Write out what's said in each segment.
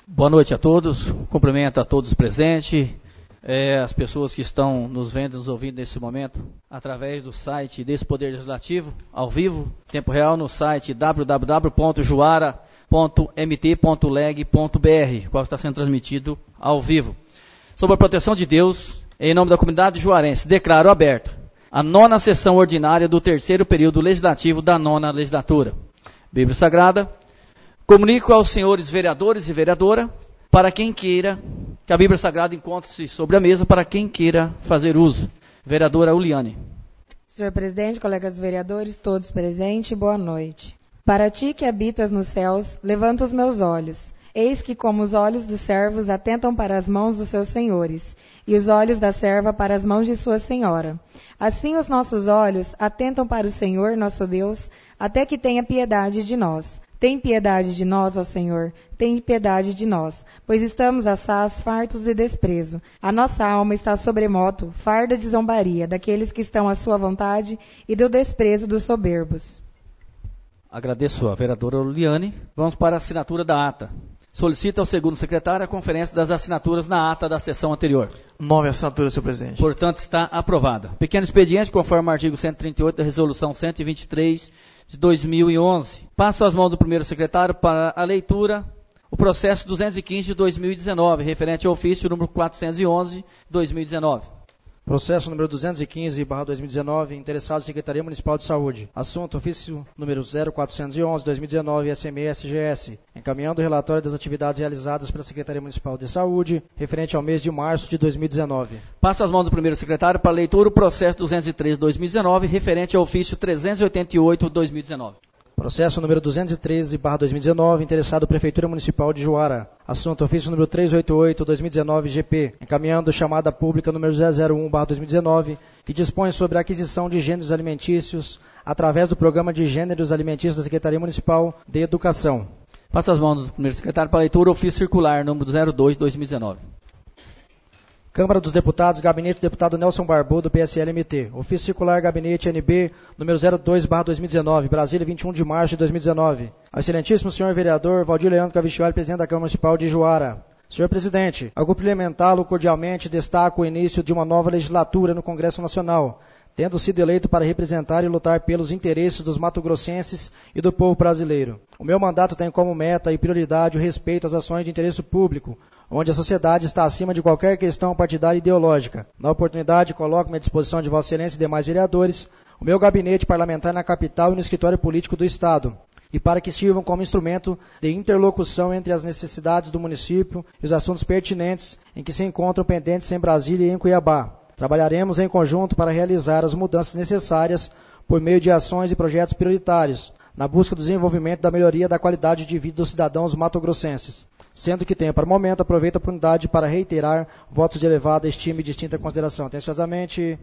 Boa noite a todos, cumprimento a todos presentes, as pessoas que estão nos vendo e nos ouvindo nesse momento, através do site desse Poder Legislativo, ao vivo, tempo real, no site www.juara.mt.leg.br, qual está sendo transmitido ao vivo. Sob a proteção de Deus, em nome da comunidade juarense, declaro aberta a 9ª sessão ordinária do 3º período legislativo da 9ª legislatura. Bíblia Sagrada. Comunico aos senhores vereadores e vereadora, para quem queira, que a Bíblia Sagrada encontre-se sobre a mesa, para quem queira fazer uso. Vereadora Uliane. Senhor presidente, colegas vereadores, todos presentes, boa noite. Para ti que habitas nos céus, levanto os meus olhos. Eis que como os olhos dos servos atentam para as mãos dos seus senhores, e os olhos da serva para as mãos de sua senhora. Assim os nossos olhos atentam para o Senhor, nosso Deus, até que tenha piedade de nós. Tem piedade de nós, ó Senhor, tem piedade de nós, pois estamos assaz, fartos de desprezo. A nossa alma está sobremoto, farda de zombaria, daqueles que estão à sua vontade e do desprezo dos soberbos. Agradeço a vereadora Uliane. Vamos para a assinatura da ata. Solicita ao segundo secretário a conferência das assinaturas na ata da sessão anterior. 9 assinaturas, senhor presidente. Portanto, está aprovada. Pequeno expediente, conforme o artigo 138 da resolução 123 de 2011. Passo às mãos do primeiro secretário para a leitura o processo 215 de 2019, referente ao ofício número 411 de 2019. Processo número 215/2019, interessado Secretaria Municipal de Saúde. Assunto, ofício número 0411/2019, SME-SGS, encaminhando o relatório das atividades realizadas pela Secretaria Municipal de Saúde, referente ao mês de março de 2019. Passo às mãos do primeiro secretário para a leitura o processo 213/2019, referente ao ofício 388/2019. Processo número 213/2019, interessado Prefeitura Municipal de Juara. Assunto, ofício número 388/2019, GP, encaminhando chamada pública número 001/2019, que dispõe sobre a aquisição de gêneros alimentícios através do Programa de Gêneros Alimentícios da Secretaria Municipal de Educação. Passo às mãos do primeiro secretário para a leitura o ofício circular número 02/2019. Câmara dos Deputados, Gabinete do Deputado Nelson Barbudo, PSL-MT. Ofício circular Gabinete NB, número 02/2019, Brasília, 21 de março de 2019. Ao excelentíssimo senhor vereador Valdir Leandro Cavichioli, presidente da Câmara Municipal de Juara. Senhor presidente, ao cumprimentá-lo cordialmente, destaco o início de uma nova legislatura no Congresso Nacional, tendo sido eleito para representar e lutar pelos interesses dos mato-grossenses e do povo brasileiro. O meu mandato tem como meta e prioridade o respeito às ações de interesse público, onde a sociedade está acima de qualquer questão partidária e ideológica. Na oportunidade, coloco-me à disposição de Vossa Excelência e demais vereadores, o meu gabinete parlamentar na capital e no escritório político do Estado, e para que sirvam como instrumento de interlocução entre as necessidades do município e os assuntos pertinentes em que se encontram pendentes em Brasília e em Cuiabá. Trabalharemos em conjunto para realizar as mudanças necessárias por meio de ações e projetos prioritários, na busca do desenvolvimento da melhoria da qualidade de vida dos cidadãos mato-grossenses. Sendo que tenho, para o momento, aproveito a oportunidade para reiterar votos de elevada estima e distinta consideração. Atenciosamente,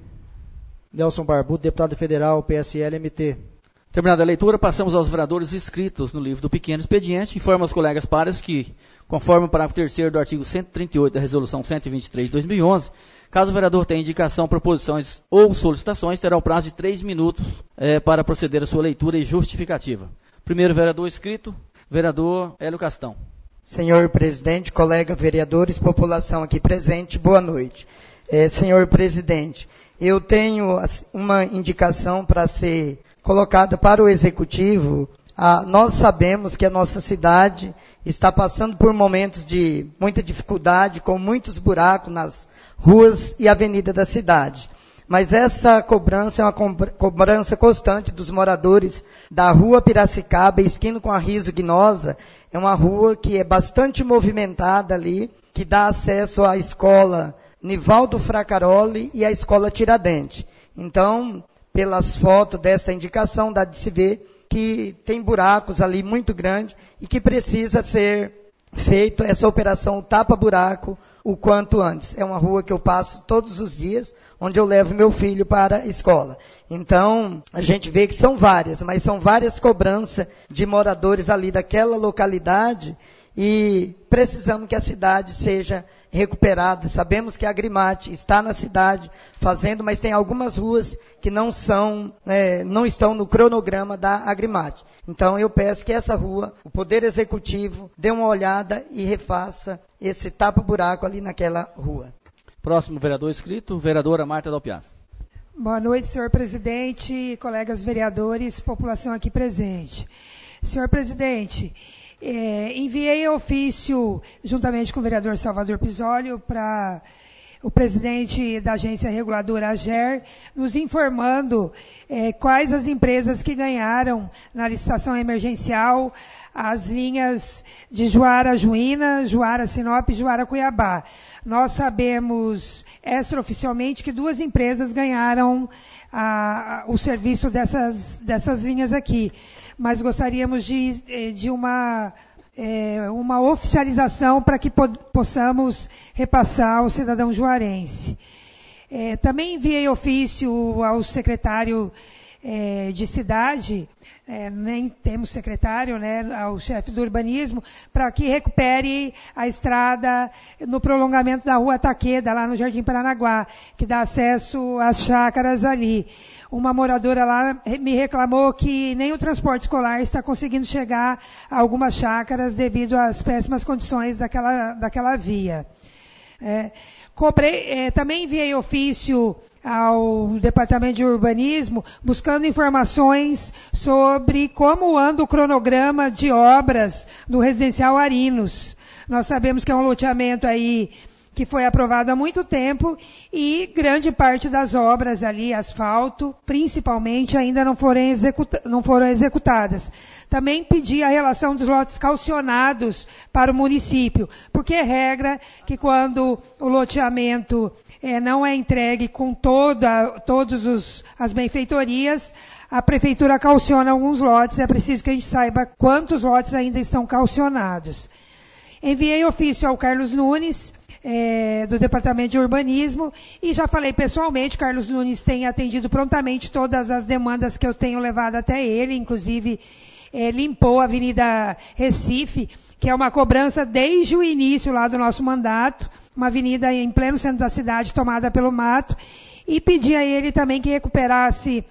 Nelson Barbudo, deputado federal, PSL-MT. Terminada a leitura, passamos aos vereadores inscritos no livro do Pequeno Expediente. Informo aos colegas pares que, conforme o parágrafo 3º do artigo 138 da resolução 123 de 2011, caso o vereador tenha indicação, proposições ou solicitações, terá o prazo de 3 minutos para proceder à sua leitura e justificativa. Primeiro vereador inscrito, vereador Hélio Castão. Senhor presidente, colega vereadores, população aqui presente, boa noite. Senhor presidente, eu tenho uma indicação para ser colocada para o executivo. Nós sabemos que a nossa cidade está passando por momentos de muita dificuldade, com muitos buracos nas ruas e avenidas da cidade. Mas essa cobrança é uma cobrança constante dos moradores da rua Piracicaba, esquina com a Riso Guinosa. É uma rua que é bastante movimentada ali, que dá acesso à escola Nivaldo Fracaroli e à escola Tiradentes. Então, pelas fotos desta indicação, dá de se ver que tem buracos ali muito grandes e que precisa ser feita essa operação tapa-buraco o quanto antes. É uma rua que eu passo todos os dias, onde eu levo meu filho para a escola. Então, a gente vê que são várias, mas são várias cobranças de moradores ali daquela localidade e precisamos que a cidade seja recuperada. Sabemos que a Agrimate está na cidade fazendo, mas tem algumas ruas que não estão no cronograma da Agrimate. Então eu peço que essa rua, o Poder Executivo, dê uma olhada e refaça esse tapa-buraco ali naquela rua. Próximo vereador inscrito, vereadora Marta Dalpiaz. Boa noite, senhor presidente, colegas vereadores, população aqui presente. Senhor presidente, enviei ofício, juntamente com o vereador Salvador Pisólio, para o presidente da agência reguladora AGER, nos informando quais as empresas que ganharam na licitação emergencial as linhas de Juara-Juína, Juara-Sinop e Juara-Cuiabá. Nós sabemos extraoficialmente que 2 empresas ganharam o serviço dessas linhas aqui, mas gostaríamos de uma oficialização para que possamos repassar ao cidadão juarense. Também enviei ofício ao secretário de cidade, nem temos secretário, ao chefe do urbanismo, para que recupere a estrada no prolongamento da rua Taqueda, lá no Jardim Paranaguá, que dá acesso às chácaras ali. Uma moradora lá me reclamou que nem o transporte escolar está conseguindo chegar a algumas chácaras devido às péssimas condições daquela via. Também enviei ofício ao Departamento de Urbanismo, buscando informações sobre como anda o cronograma de obras do residencial Arinos. Nós sabemos que é um loteamento aí que foi aprovado há muito tempo e grande parte das obras ali, asfalto, principalmente, ainda não foram executadas. Também pedi a relação dos lotes calcionados para o município, porque é regra que quando o loteamento não é entregue com todas as benfeitorias, a prefeitura calciona alguns lotes, é preciso que a gente saiba quantos lotes ainda estão calcionados. Enviei ofício ao Carlos Nunes, do Departamento de Urbanismo, e já falei pessoalmente, Carlos Nunes tem atendido prontamente todas as demandas que eu tenho levado até ele, inclusive limpou a Avenida Recife, que é uma cobrança desde o início lá do nosso mandato, uma avenida em pleno centro da cidade tomada pelo mato, e pedi a ele também que recuperasse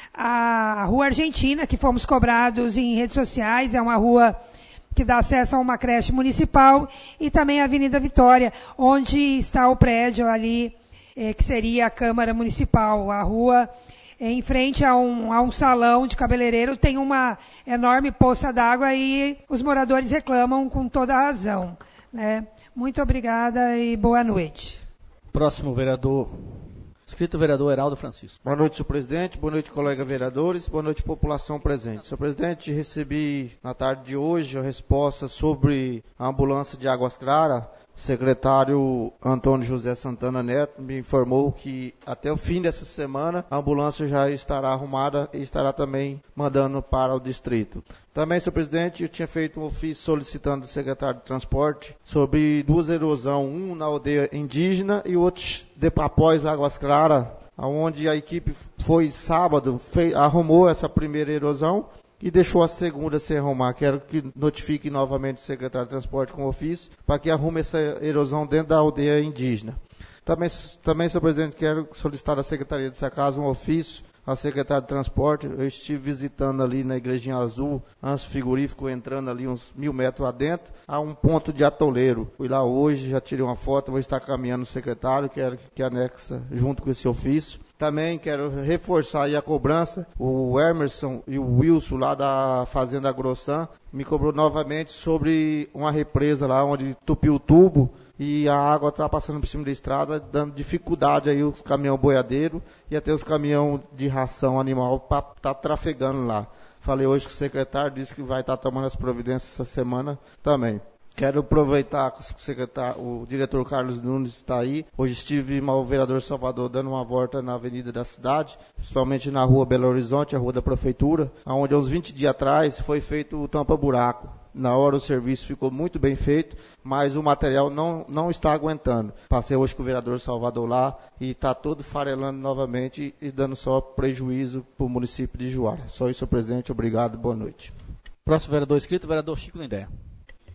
a Rua Argentina, que fomos cobrados em redes sociais, é uma rua que dá acesso a uma creche municipal, e também a Avenida Vitória, onde está o prédio ali, que seria a Câmara Municipal. A rua, em frente a um salão de cabeleireiro, tem uma enorme poça d'água e os moradores reclamam com toda a razão. Muito obrigada e boa noite. Próximo vereador. Inscrito vereador Heraldo Francisco. Boa noite, senhor presidente. Boa noite, colega vereadores. Boa noite, população presente. Senhor presidente, recebi na tarde de hoje a resposta sobre a ambulância de Águas Claras. O secretário Antônio José Santana Neto me informou que até o fim dessa semana a ambulância já estará arrumada e estará também mandando para o distrito. Também, senhor presidente, eu tinha feito um ofício solicitando ao secretário de transporte sobre 2 erosões, um na aldeia indígena e outro após Águas Claras, onde a equipe foi sábado, arrumou essa primeira erosão e deixou a segunda sem arrumar. Quero que notifique novamente o secretário de transporte com o ofício para que arrume essa erosão dentro da aldeia indígena. Também, senhor presidente, quero solicitar à Secretaria de Sacasa um ofício ao secretário de transporte. Eu estive visitando ali na Igrejinha Azul, antes frigorífico, entrando ali uns 1.000 metros adentro, há um ponto de atoleiro. Fui lá hoje, já tirei uma foto, vou estar caminhando no secretário, quero que anexa junto com esse ofício. Também quero reforçar aí a cobrança. O Emerson e o Wilson lá da Fazenda Grossan me cobrou novamente sobre uma represa lá onde tupiu o tubo e a água está passando por cima da estrada, dando dificuldade aí os caminhão boiadeiro e até os caminhão de ração animal para estar trafegando lá. Falei hoje com o secretário, disse que vai estar tomando as providências essa semana também. Quero aproveitar que o diretor Carlos Nunes está aí. Hoje estive com o vereador Salvador dando uma volta na avenida da cidade, principalmente na rua Belo Horizonte, a rua da prefeitura, onde há uns 20 dias atrás foi feito o tampa-buraco. Na hora o serviço ficou muito bem feito, mas o material não está aguentando. Passei hoje com o vereador Salvador lá e está todo farelando novamente e dando só prejuízo para o município de Juara. Só isso, senhor presidente. Obrigado, boa noite. Próximo vereador inscrito, vereador Chico Lindé.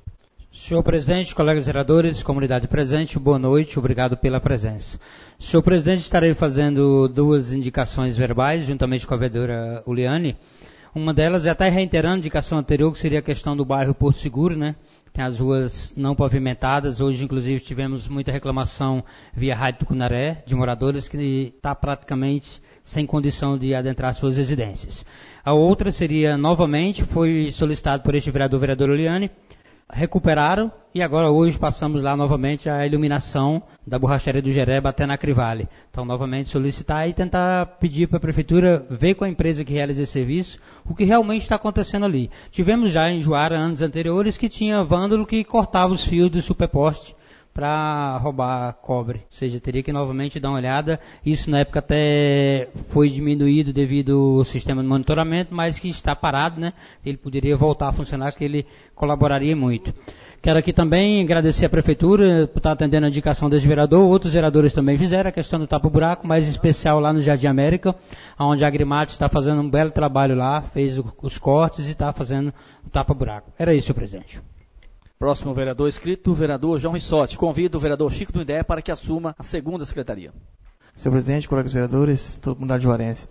Senhor presidente, colegas vereadores, comunidade presente, boa noite, obrigado pela presença. Senhor presidente, estarei fazendo 2 indicações verbais, juntamente com a vereadora Uliane. Uma delas é até reiterando a indicação anterior, que seria a questão do bairro Porto Seguro, né? Tem as ruas não pavimentadas. Hoje, inclusive, tivemos muita reclamação via Rádio Tucunaré, de moradores que está praticamente sem condição de adentrar suas residências. A outra seria, novamente, foi solicitado por este vereadora Uliane, recuperaram e agora hoje passamos lá novamente a iluminação da borracharia do Jereba até na Crivale. Então, novamente solicitar e tentar pedir para a Prefeitura ver com a empresa que realiza esse serviço o que realmente está acontecendo ali. Tivemos já em Juara, anos anteriores, que tinha vândalo que cortava os fios do superposte para roubar cobre. Ou seja, teria que novamente dar uma olhada. Isso na época até foi diminuído devido ao sistema de monitoramento, mas que está parado, né? Ele poderia voltar a funcionar, que ele colaboraria muito. Quero aqui também agradecer à Prefeitura por estar atendendo a indicação desse vereador. Outros vereadores também fizeram a questão do tapa-buraco, mais especial lá no Jardim América, onde a Agrimate está fazendo um belo trabalho lá, fez os cortes e está fazendo o tapa-buraco. Era isso, senhor presidente. Próximo vereador inscrito, o vereador João Rissotti. Convido o vereador Chico do IDEA para que assuma a segunda secretaria. Senhor presidente, colegas vereadores, toda a comunidade juarense.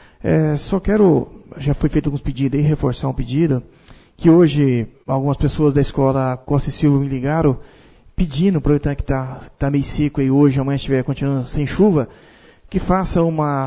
Só quero, já foi feito alguns pedidos aí, reforçar um pedido, que hoje algumas pessoas da escola Costa e Silva me ligaram, pedindo, aproveitando que está meio seco aí hoje, amanhã estiver continuando sem chuva, que faça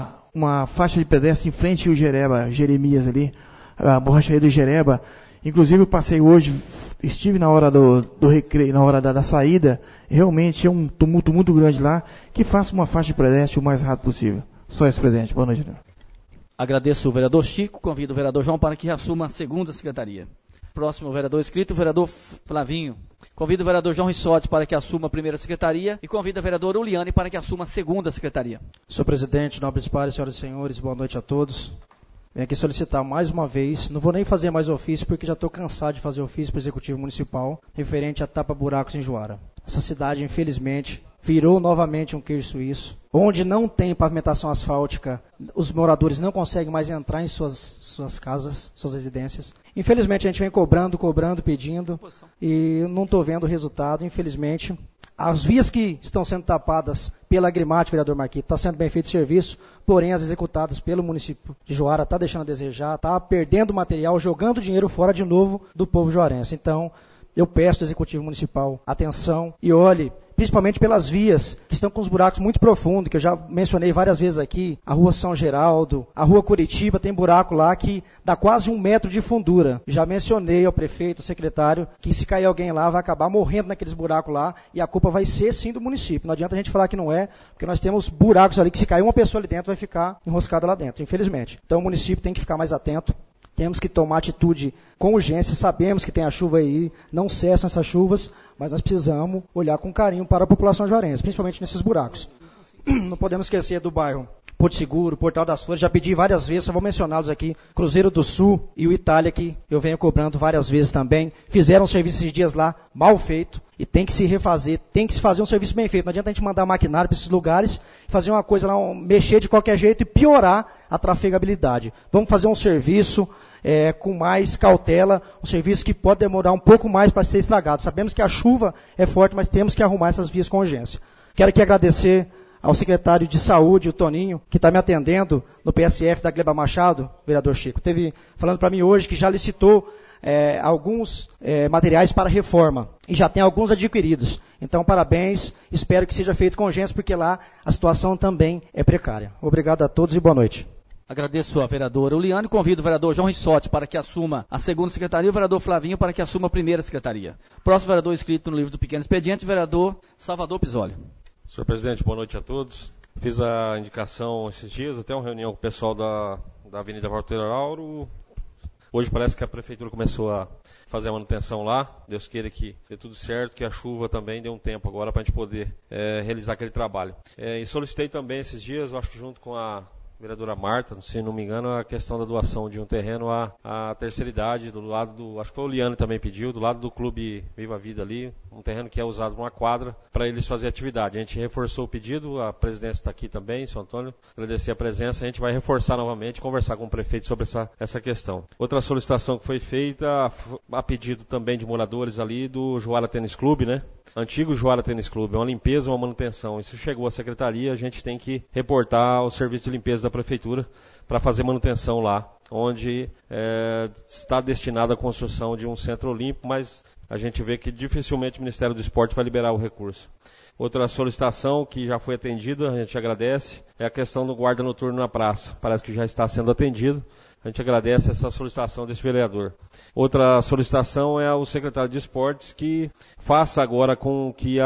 uma faixa de pedestre em frente ao Jeremias ali, a borracharia do Jereba. Inclusive eu passei hoje, estive na hora do recreio, na hora da saída, realmente é um tumulto muito grande lá, que faça uma faixa de pedestre o mais rápido possível. Só isso, presidente. Boa noite. Agradeço o vereador Chico, convido o vereador João para que assuma a segunda secretaria. Próximo vereador inscrito, o vereador Flavinho. Convido o vereador João Rissotti para que assuma a primeira secretaria e convido a vereadora Uliane para que assuma a segunda secretaria. Senhor presidente, nobres pares, senhoras e senhores, boa noite a todos. Venho aqui solicitar mais uma vez, não vou nem fazer mais ofício porque já estou cansado de fazer ofício para o Executivo Municipal referente a tapa-buracos em Juara. Essa cidade, infelizmente, virou novamente um queijo suíço, onde não tem pavimentação asfáltica, os moradores não conseguem mais entrar em suas casas, suas residências. Infelizmente, a gente vem cobrando, pedindo, e não estou vendo o resultado, infelizmente. As vias que estão sendo tapadas pela Agrimate, vereador Marquito, está sendo bem feito o serviço, porém as executadas pelo município de Juara está deixando a desejar, está perdendo material, jogando dinheiro fora de novo do povo juarense. Então, eu peço ao Executivo Municipal atenção e olhe, principalmente pelas vias que estão com os buracos muito profundos, que eu já mencionei várias vezes aqui, a rua São Geraldo, a rua Curitiba, tem buraco lá que dá quase 1 metro de fundura. Já mencionei ao prefeito, ao secretário, que se cair alguém lá, vai acabar morrendo naqueles buracos lá, e a culpa vai ser sim do município. Não adianta a gente falar que não é, porque nós temos buracos ali que se cair uma pessoa ali dentro, vai ficar enroscada lá dentro, infelizmente. Então o município tem que ficar mais atento. Temos que tomar atitude com urgência, sabemos que tem a chuva aí, não cessam essas chuvas, mas nós precisamos olhar com carinho para a população juarense, principalmente nesses buracos. Não podemos esquecer do bairro Porto Seguro, Portal das Flores, já pedi várias vezes, só vou mencioná-los aqui, Cruzeiro do Sul e o Itália, que eu venho cobrando várias vezes também, fizeram um serviço esses dias lá, mal feito, e tem que se refazer, tem que se fazer um serviço bem feito, não adianta a gente mandar maquinário para esses lugares, fazer uma coisa lá, mexer de qualquer jeito e piorar a trafegabilidade. Vamos fazer um serviço com mais cautela, um serviço que pode demorar um pouco mais para ser estragado. Sabemos que a chuva é forte, mas temos que arrumar essas vias com urgência. Quero aqui agradecer ao secretário de Saúde, o Toninho, que está me atendendo no PSF da Gleba Machado, vereador Chico. Teve falando para mim hoje que já licitou alguns materiais para reforma e já tem alguns adquiridos. Então, parabéns, espero que seja feito com urgência, porque lá a situação também é precária. Obrigado a todos e boa noite. Agradeço a vereadora Uliane, convido o vereador João Rissotti para que assuma a segunda secretaria e o vereador Flavinho para que assuma a primeira secretaria. Próximo vereador inscrito no livro do Pequeno Expediente, vereador Salvador Pisoli. Senhor presidente, boa noite a todos. Fiz a indicação esses dias, até uma reunião com o pessoal da Avenida Walter Auro. Hoje parece que a prefeitura começou a fazer a manutenção lá. Deus queira que dê tudo certo, que a chuva também dê um tempo agora para a gente poder realizar aquele trabalho. E solicitei também esses dias, eu acho que junto com a vereadora Marta, se não me engano, a questão da doação de um terreno à terceira idade, do lado do, acho que foi o Liane também pediu, do lado do Clube Viva a Vida ali, um terreno que é usado numa quadra para eles fazerem atividade. A gente reforçou o pedido, a presidência está aqui também, São Antônio, agradecer a presença, a gente vai reforçar novamente, conversar com o prefeito sobre essa questão. Outra solicitação que foi feita, a pedido também de moradores ali do Juara Tênis Clube, né? Antigo Juara Tênis Clube, é uma limpeza, uma manutenção. Isso chegou à secretaria, a gente tem que reportar ao serviço de limpeza da prefeitura para fazer manutenção lá, onde está destinada a construção de um centro olímpico, mas a gente vê que dificilmente o Ministério do Esporte vai liberar o recurso. Outra solicitação que já foi atendida, a gente agradece, é a questão do guarda noturno na praça. Parece que já está sendo atendido. A gente agradece essa solicitação desse vereador. Outra solicitação é ao secretário de Esportes que faça agora com que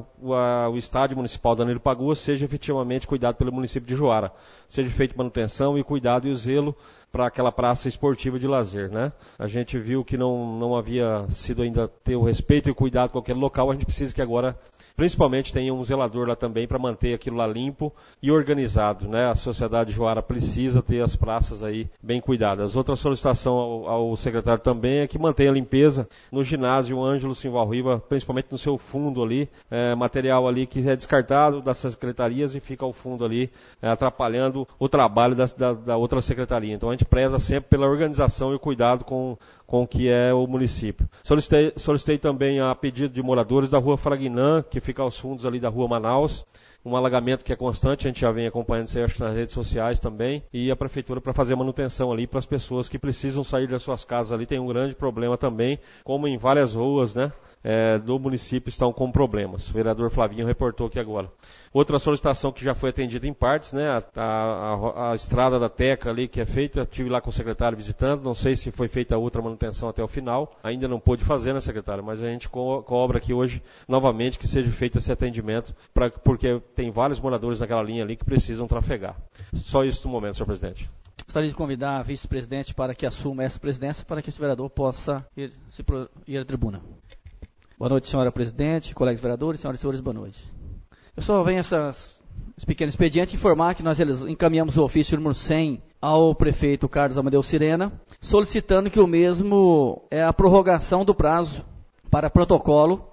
o estádio municipal Danilo Paguas seja efetivamente cuidado pelo município de Juara. Seja feita manutenção e cuidado e o zelo para aquela praça esportiva de lazer, né? A gente viu que não havia sido ainda ter o respeito e o cuidado com aquele local, a gente precisa que agora, principalmente, tenha um zelador lá também para manter aquilo lá limpo e organizado, né? A sociedade de Juara precisa ter as praças aí bem cuidadas. Outra solicitação ao secretário também é que mantenha a limpeza no ginásio Ângelo Simval Riva, principalmente no seu fundo ali, material ali que é descartado das secretarias e fica ao fundo ali, atrapalhando o trabalho da outra secretaria. Então a gente preza sempre pela organização e o cuidado com o que é o município. Solicitei também a pedido de moradores da rua Fraguinã, que fica aos fundos ali da rua Manaus, um alagamento que é constante, a gente já vem acompanhando isso aí, acho que nas redes sociais também, e a prefeitura para fazer a manutenção ali para as pessoas que precisam sair das suas casas ali, tem um grande problema também, como em várias ruas, né? Do município estão com problemas. O vereador Flavinho reportou aqui agora. Outra solicitação que já foi atendida em partes, né? A estrada da Teca ali que é feita, estive lá com o secretário visitando, não sei se foi feita outra manutenção até o final, ainda não pôde fazer, né, secretário? Mas a gente cobra aqui hoje, novamente, que seja feito esse atendimento, porque tem vários moradores naquela linha ali que precisam trafegar. Só isso no momento, senhor presidente. Gostaria de convidar a vice-presidente para que assuma essa presidência, para que esse vereador possa ir à tribuna. Boa noite, senhora presidente, colegas vereadores, senhoras e senhores, boa noite. Eu só venho esse pequeno expediente informar que nós encaminhamos o ofício número 100 ao prefeito Carlos Amadeu Sirena, solicitando que o mesmo a prorrogação do prazo para protocolo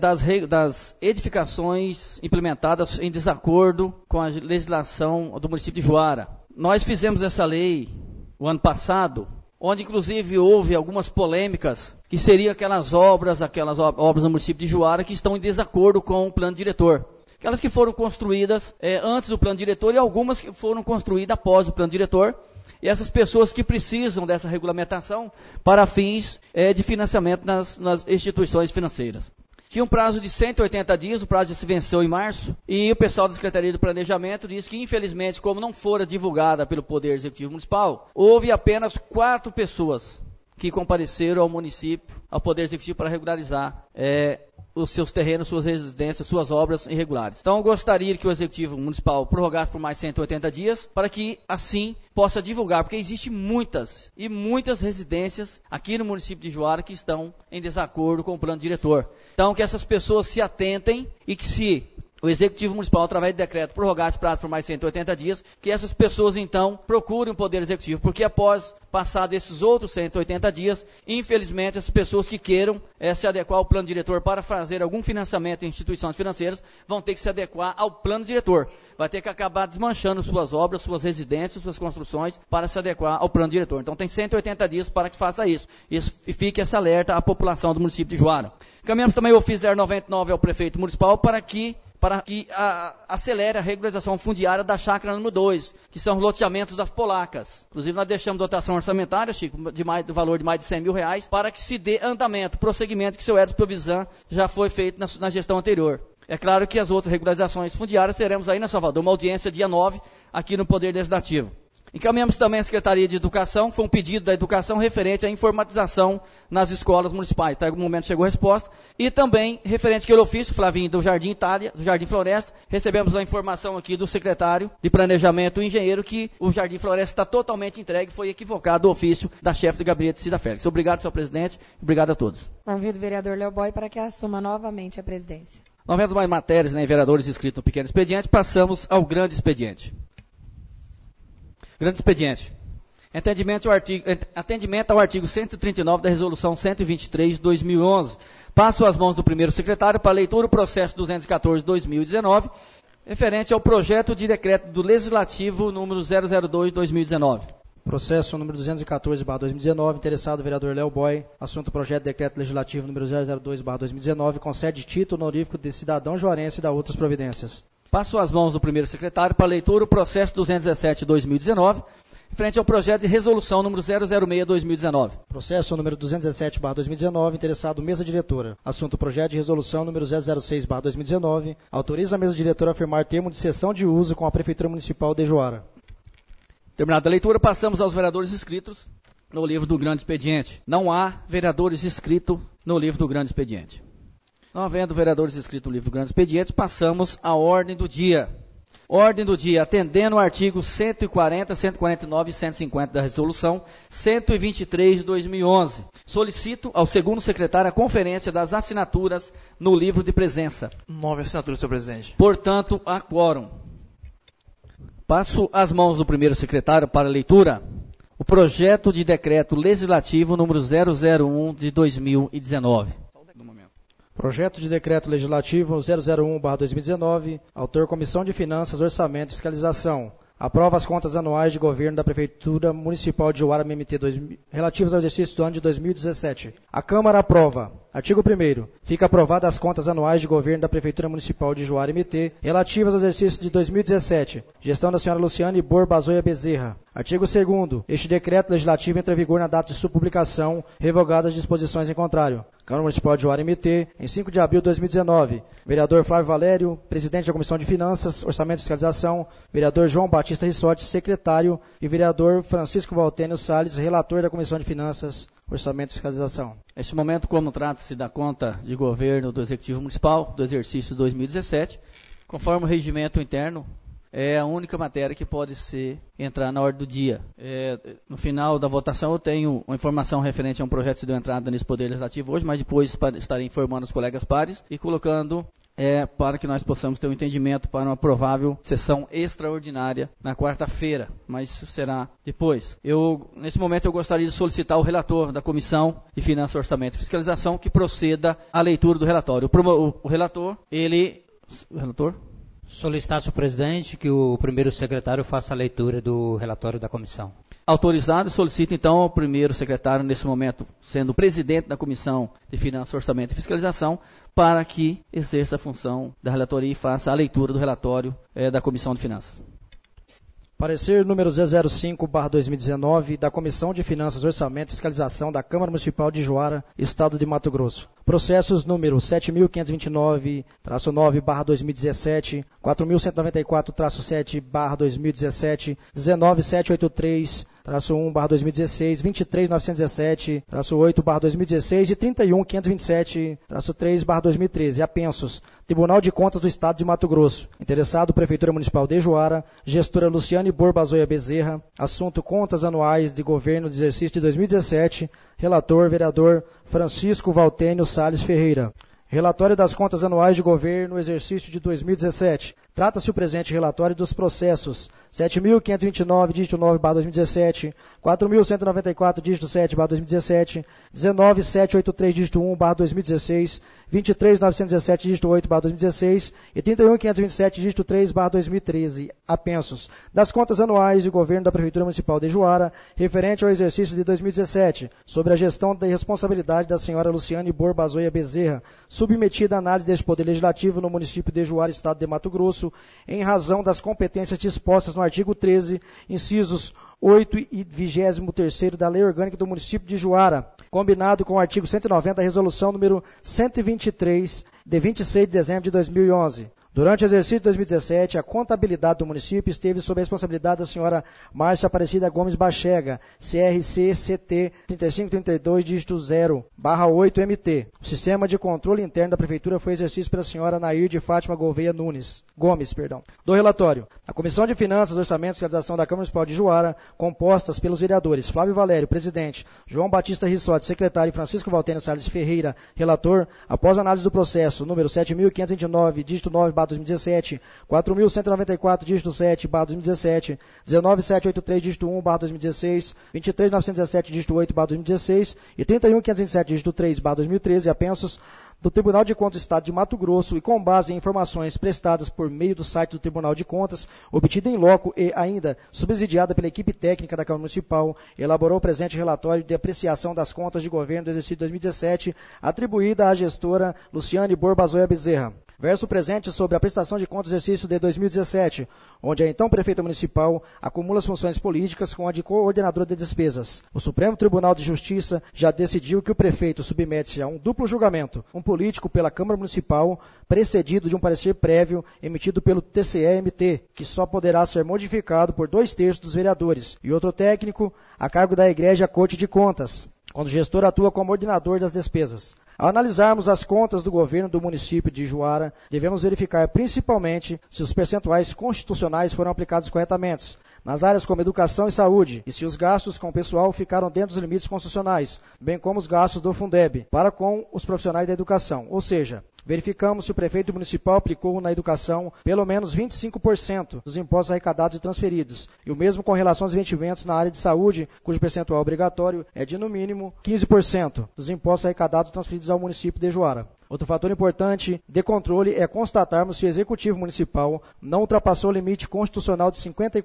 das edificações implementadas em desacordo com a legislação do município de Juara. Nós fizemos essa lei o ano passado, onde inclusive houve algumas polêmicas, que seriam aquelas obras no município de Juara que estão em desacordo com o plano diretor. Aquelas que foram construídas antes do plano diretor e algumas que foram construídas após o plano diretor. E essas pessoas que precisam dessa regulamentação para fins de financiamento nas instituições financeiras. Tinha um prazo de 180 dias, o prazo já se venceu em março, e o pessoal da Secretaria do Planejamento disse que, infelizmente, como não fora divulgada pelo Poder Executivo Municipal, houve apenas 4 pessoas que compareceram ao município, ao Poder Executivo, para regularizar os seus terrenos, suas residências, suas obras irregulares. Então, eu gostaria que o Executivo Municipal prorrogasse por mais 180 dias, para que, assim, possa divulgar, porque existem muitas residências aqui no município de Juara que estão em desacordo com o plano diretor. Então, que essas pessoas se atentem e que, se o Executivo Municipal, através de decreto, prorrogar esse prazo por mais 180 dias, que essas pessoas, então, procurem o Poder Executivo, porque após passar esses outros 180 dias, infelizmente, as pessoas que queiram se adequar ao plano diretor para fazer algum financiamento em instituições financeiras, vão ter que se adequar ao plano diretor. Vai ter que acabar desmanchando suas obras, suas residências, suas construções, para se adequar ao plano diretor. Então, tem 180 dias para que faça isso. E fique esse alerta à população do município de Juara. Caminhamos também o ofício 099 ao prefeito municipal para que acelere a regularização fundiária da chácara número 2, que são os loteamentos das polacas. Inclusive, nós deixamos dotação orçamentária, Chico, do valor de mais de R$100 mil, para que se dê andamento, prosseguimento, que o seu Edson Provisan já foi feito na gestão anterior. É claro que as outras regularizações fundiárias teremos aí na Salvador, uma audiência dia 9, aqui no Poder Legislativo. Encaminhamos também à Secretaria de Educação, que foi um pedido da Educação referente à informatização nas escolas municipais. Até algum momento chegou a resposta. E também referente àquele ofício, Flavinho, do Jardim Itália, do Jardim Floresta, recebemos a informação aqui do secretário de Planejamento, o engenheiro, que o Jardim Floresta está totalmente entregue, foi equivocado o ofício da chefe de gabinete, Cida Félix. Obrigado, senhor presidente. Obrigado a todos. Convido o vereador Leoboy para que assuma novamente a presidência. Não havendo mais matérias, nem vereadores inscritos no pequeno expediente, passamos ao grande expediente. Grande expediente. Atendimento ao artigo 139 da Resolução 123 de 2011. Passo às mãos do primeiro secretário para leitura o processo 214/2019, referente ao projeto de decreto do Legislativo número 002/2019. Processo número 214/2019, interessado vereador Léo Boy, assunto projeto de decreto legislativo número 002/2019, concede título honorífico de cidadão juarense e dá outras providências. Passo às mãos do primeiro secretário para leitura o processo 217/2019, frente ao projeto de resolução número 006/2019. Processo número 217/2019, interessado mesa diretora. Assunto projeto de resolução número 006/2019, autoriza a mesa diretora a firmar termo de cessão de uso com a Prefeitura Municipal de Juara. Terminada a leitura, passamos aos vereadores inscritos no livro do grande expediente. Não há vereadores inscritos no livro do grande expediente. Não havendo vereadores inscritos no livro do grande expediente, passamos à ordem do dia. Ordem do dia, atendendo o artigo 140, 149 e 150 da Resolução 123 de 2011. Solicito ao segundo secretário a conferência das assinaturas no livro de presença. 9 assinaturas, senhor presidente. Portanto, há quórum. Passo às mãos do primeiro secretário para leitura o projeto de decreto legislativo número 001 de 2019. Projeto de decreto legislativo 001/2019, autor Comissão de Finanças, Orçamento e Fiscalização. Aprova as contas anuais de governo da Prefeitura Municipal de Juara MMT relativas ao exercício do ano de 2017. A Câmara aprova. Artigo 1º. Fica aprovada as contas anuais de governo da Prefeitura Municipal de Juara MT relativas ao exercício de 2017. Gestão da senhora Luciane Bor Bazoia Bezerra. Artigo 2º. Este decreto legislativo entra em vigor na data de sua publicação, revogadas as disposições em contrário. Câmara Municipal de Juara MT, em 5 de abril de 2019. Vereador Flávio Valério, presidente da Comissão de Finanças, Orçamento e Fiscalização. Vereador João Batista Rissotti, secretário. E vereador Francisco Valtênio Salles, relator da Comissão de Finanças, Orçamento e Fiscalização. Neste momento, como trata-se da conta de governo do Executivo Municipal do exercício 2017, conforme o regimento interno, é a única matéria que pode entrar na ordem do dia. No final da votação eu tenho uma informação referente a um projeto que deu entrada nesse Poder Legislativo hoje, mas depois estarei informando os colegas pares e colocando para que nós possamos ter um entendimento para uma provável sessão extraordinária na quarta-feira, mas será depois. Nesse momento eu gostaria de solicitar ao relator da Comissão de Finanças, Orçamento e Fiscalização que proceda à leitura do relatório. O relator, solicitasse o presidente que o primeiro secretário faça a leitura do relatório da comissão. Autorizado, solicito então ao primeiro secretário, nesse momento, sendo o presidente da Comissão de Finanças, Orçamento e Fiscalização, para que exerça a função da relatoria e faça a leitura do relatório da Comissão de Finanças. Parecer número 005/2019 da Comissão de Finanças, Orçamento e Fiscalização da Câmara Municipal de Juara, Estado de Mato Grosso. Processos número 7.529-9/2017, 4.194-7/2017, 19783-1/2016, 23.917-8/2016 e 31.527-3/2013. Apensos. Tribunal de Contas do Estado de Mato Grosso. Interessado, Prefeitura Municipal de Juara, gestora Luciane Bor Bazoia Bezerra. Assunto contas anuais de governo do exercício de 2017. Relator, vereador Francisco Valtênio Salles Ferreira. Relatório das contas anuais de governo no exercício de 2017. Trata-se o presente relatório dos processos 7.529, dígito 9/2017, 4.194, dígito 7/2017, 19.783, dígito 1/2016, 23.917, dígito 8/2016 e 31.527, dígito 3/2013. Apensos. Das contas anuais de governo da Prefeitura Municipal de Juara, referente ao exercício de 2017, sobre a gestão da responsabilidade da senhora Luciane Bor Bazoia Bezerra, submetida à análise deste Poder Legislativo no município de Juara, Estado de Mato Grosso, em razão das competências dispostas no artigo 13, incisos 8 e 23º da Lei Orgânica do município de Juara, combinado com o artigo 190 da Resolução número 123, de 26 de dezembro de 2011. Durante o exercício de 2017, a contabilidade do município esteve sob a responsabilidade da senhora Márcia Aparecida Gomes Bachega, CRC-CT 3532, dígito 0/8MT. O sistema de controle interno da Prefeitura foi exercido pela senhora Nair de Fátima Gouveia Gomes. Do relatório. A Comissão de Finanças, Orçamento e Fiscalização da Câmara Municipal de Juara, compostas pelos vereadores Flávio Valério, presidente, João Batista Rissotti, secretário, e Francisco Valtênio Salles Ferreira, relator, após análise do processo número 7.529, dígito 9/2017, 2017, 4.194, dígito 7, barra 2017, 19.783, dígito 1, barra 2016, 23.917, dígito 8, barra 2016 e 31.527, dígito 3, barra 2013, apensos do Tribunal de Contas do Estado de Mato Grosso e com base em informações prestadas por meio do site do Tribunal de Contas, obtida em loco e ainda subsidiada pela equipe técnica da Câmara Municipal, elaborou o presente relatório de apreciação das contas de governo do exercício 2017, atribuída à gestora Luciane Borbazoia Bezerra. Verso presente sobre a prestação de contas do exercício de 2017, onde a então prefeita municipal acumula as funções políticas com a de coordenadora de despesas. O Supremo Tribunal de Justiça já decidiu que o prefeito submete-se a um duplo julgamento, um político pela Câmara Municipal, precedido de um parecer prévio emitido pelo TCE-MT, que só poderá ser modificado por 2/3 dos vereadores, e outro técnico a cargo da Igreja Corte de Contas, quando o gestor atua como ordenador das despesas. Ao analisarmos as contas do governo do município de Juara, devemos verificar principalmente se os percentuais constitucionais foram aplicados corretamente nas áreas como educação e saúde, e se os gastos com o pessoal ficaram dentro dos limites constitucionais, bem como os gastos do Fundeb, para com os profissionais da educação. Ou seja, verificamos se o prefeito municipal aplicou na educação pelo menos 25% dos impostos arrecadados e transferidos, e o mesmo com relação aos investimentos na área de saúde, cujo percentual obrigatório é de no mínimo 15% dos impostos arrecadados e transferidos ao município de Juara. Outro fator importante de controle é constatarmos se o Executivo Municipal não ultrapassou o limite constitucional de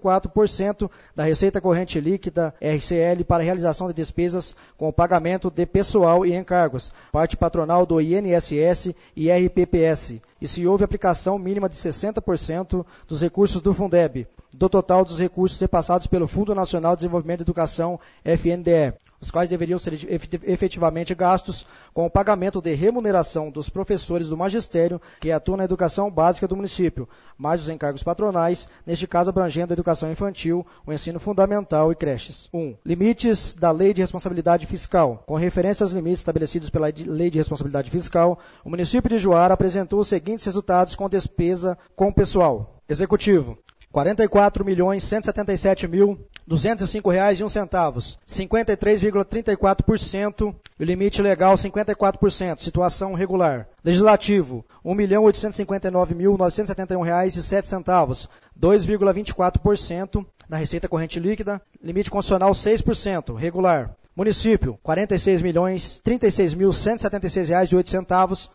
54% da receita corrente líquida RCL para a realização de despesas com o pagamento de pessoal e encargos, parte patronal do INSS e RPPS, e se houve aplicação mínima de 60% dos recursos do Fundeb, do total dos recursos repassados pelo Fundo Nacional de Desenvolvimento da Educação, FNDE, os quais deveriam ser efetivamente gastos com o pagamento de remuneração dos professores do magistério que atuam na educação básica do município, mais os encargos patronais, neste caso abrangendo a educação infantil, o ensino fundamental e creches. 1. Limites da Lei de Responsabilidade Fiscal. Com referência aos limites estabelecidos pela Lei de Responsabilidade Fiscal, o município de Juara apresentou os seguintes resultados com despesa com pessoal. Executivo: R$ 44.177.205,01, 53,34%, e o limite legal 54%, situação regular. Legislativo, R$ 1.859.971,07, 2,24% da receita corrente líquida, limite constitucional 6%, regular. Município, R$ 46.036.176,08,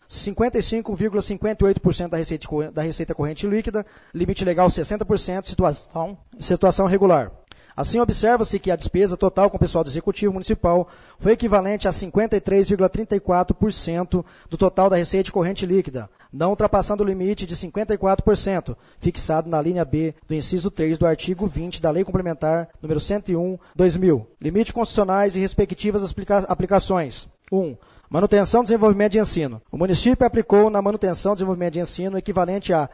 55,58% da receita corrente líquida, limite legal 60%, situação regular. Assim, observa-se que a despesa total com o pessoal do Executivo Municipal foi equivalente a 53,34% do total da receita corrente líquida, não ultrapassando o limite de 54%, fixado na linha B do inciso 3 do artigo 20 da Lei Complementar nº 101/2000. Limites constitucionais e respectivas aplicações. 1. Manutenção e desenvolvimento de ensino. O município aplicou na manutenção e desenvolvimento de ensino equivalente a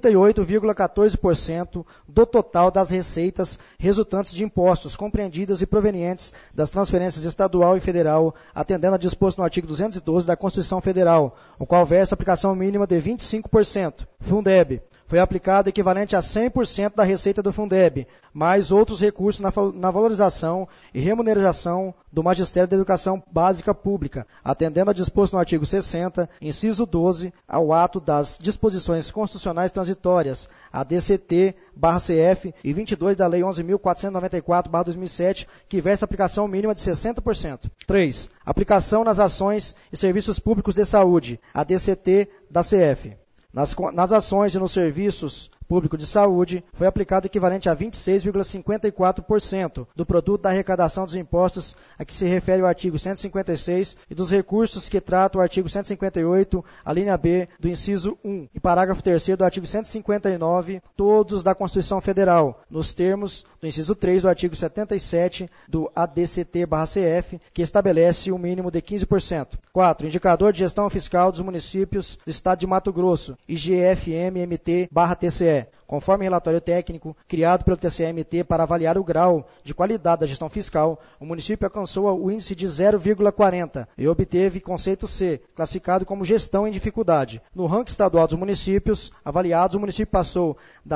38,14% do total das receitas resultantes de impostos compreendidas e provenientes das transferências estadual e federal, atendendo a disposto no artigo 212 da Constituição Federal, o qual versa aplicação mínima de 25%. Fundeb. Foi aplicado equivalente a 100% da receita do Fundeb, mais outros recursos na valorização e remuneração do Magistério da Educação Básica Pública, atendendo a disposto no artigo 60, inciso 12, ao ato das disposições constitucionais transitórias, a DCT/CF e 22 da Lei 11.494/2007, que versa aplicação mínima de 60%. 3. Aplicação nas ações e serviços públicos de saúde, a DCT da CF. Nas ações e nos serviços públicos de saúde, foi aplicado equivalente a 26,54% do produto da arrecadação dos impostos a que se refere o artigo 156 e dos recursos que trata o artigo 158, a linha B do inciso 1 e parágrafo 3º do artigo 159, todos da Constituição Federal, nos termos do inciso 3 do artigo 77 do ADCT/CF, que estabelece um mínimo de 15%. 4. Indicador de gestão fiscal dos municípios do Estado de Mato Grosso, IGFM-MT/TCE. Conforme relatório técnico criado pelo TCE-MT para avaliar o grau de qualidade da gestão fiscal, o município alcançou o índice de 0,40 e obteve conceito C, classificado como gestão em dificuldade. No ranking estadual dos municípios avaliados, o município passou da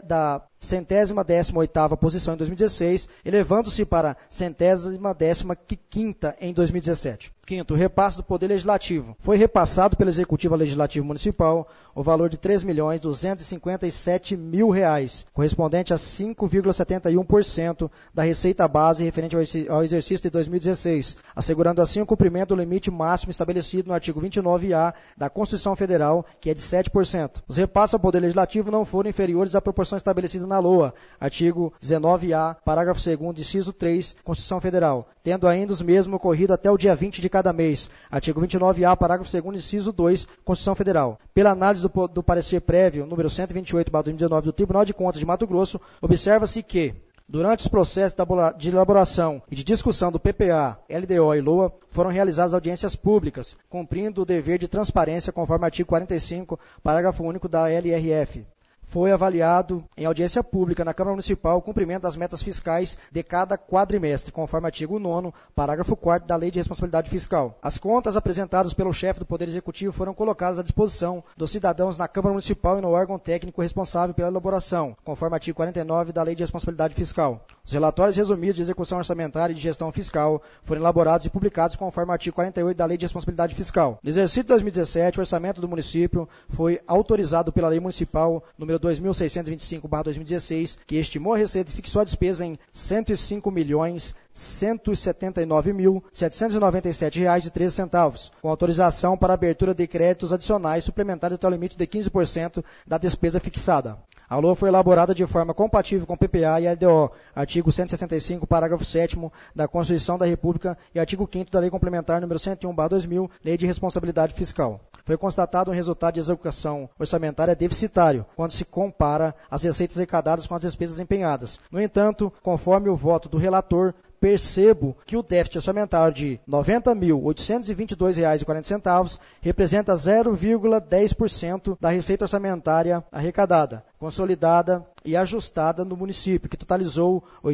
118ª posição em 2016, elevando-se para 115ª em 2017. Quinto, o repasse do Poder Legislativo. Foi repassado pelo Executivo ao Legislativo Municipal o valor de R$ 3.257.000, correspondente a 5,71% da receita base referente ao exercício de 2016, assegurando assim o cumprimento do limite máximo estabelecido no artigo 29A da Constituição Federal, que é de 7%. Os repasses ao Poder Legislativo não foram inferiores à proporção estabelecida na LOA, artigo 19A, parágrafo 2º, inciso 3, Constituição Federal, tendo ainda os mesmos ocorrido até o dia 20 de cada mês, artigo 29A, parágrafo 2º, inciso 2, Constituição Federal. Pela análise do parecer prévio, número 128/2019 do Tribunal de Contas de Mato Grosso, observa-se que, durante os processos de elaboração e de discussão do PPA, LDO e LOA, foram realizadas audiências públicas, cumprindo o dever de transparência conforme artigo 45, parágrafo único da LRF. Foi avaliado em audiência pública na Câmara Municipal o cumprimento das metas fiscais de cada quadrimestre, conforme artigo 9º, parágrafo 4º da Lei de Responsabilidade Fiscal. As contas apresentadas pelo chefe do Poder Executivo foram colocadas à disposição dos cidadãos na Câmara Municipal e no órgão técnico responsável pela elaboração, conforme artigo 49 da Lei de Responsabilidade Fiscal. Os relatórios resumidos de execução orçamentária e de gestão fiscal foram elaborados e publicados conforme artigo 48 da Lei de Responsabilidade Fiscal. No exercício de 2017, o orçamento do município foi autorizado pela Lei Municipal número 2.625/2016, que estimou a receita e fixou a despesa em R$ 105.179.797,13, com autorização para abertura de créditos adicionais suplementares até o limite de 15% da despesa fixada. A LOA foi elaborada de forma compatível com o PPA e a LDO, artigo 165, parágrafo 7º da Constituição da República e artigo 5º da Lei Complementar número 101/2000, Lei de Responsabilidade Fiscal. Foi constatado um resultado de execução orçamentária deficitário, quando se compara as receitas arrecadadas com as despesas empenhadas. No entanto, conforme o voto do relator, percebo que o déficit orçamentário de R$ 90.822,40 representa 0,10% da receita orçamentária arrecadada, consolidada e ajustada no município, que totalizou R$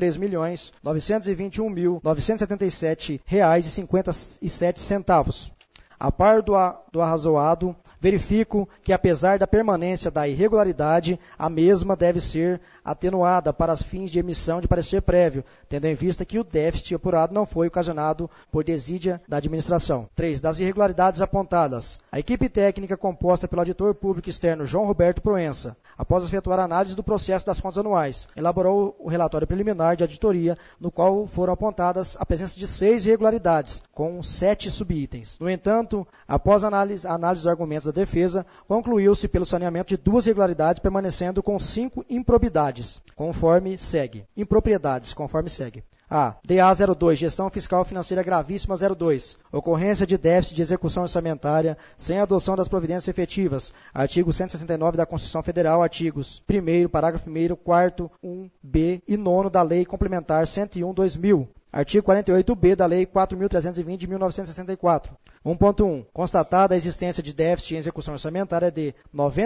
83.921.977,57. A par do arrazoado, verifico que, apesar da permanência da irregularidade, a mesma deve ser atenuada para os fins de emissão de parecer prévio, tendo em vista que o déficit apurado não foi ocasionado por desídia da administração. 3. Das irregularidades apontadas. A equipe técnica composta pelo auditor público externo João Roberto Proença, após efetuar a análise do processo das contas anuais, elaborou o relatório preliminar de auditoria, no qual foram apontadas a presença de 6 irregularidades, com 7 subitens. No entanto, após a análise dos argumentos da defesa, concluiu-se pelo saneamento de 2 irregularidades, permanecendo com 5 improbidades, conforme segue. Impropriedades, conforme segue. A. DA 02, Gestão Fiscal Financeira Gravíssima 02. Ocorrência de déficit de execução orçamentária sem adoção das providências efetivas. Artigo 169 da Constituição Federal, artigos 1º, parágrafo 1º, 4º, 1b e 9º da Lei Complementar 101/2000. Artigo 48b da Lei 4.320 de 1964. 1.1. Constatada a existência de déficit em execução orçamentária de R$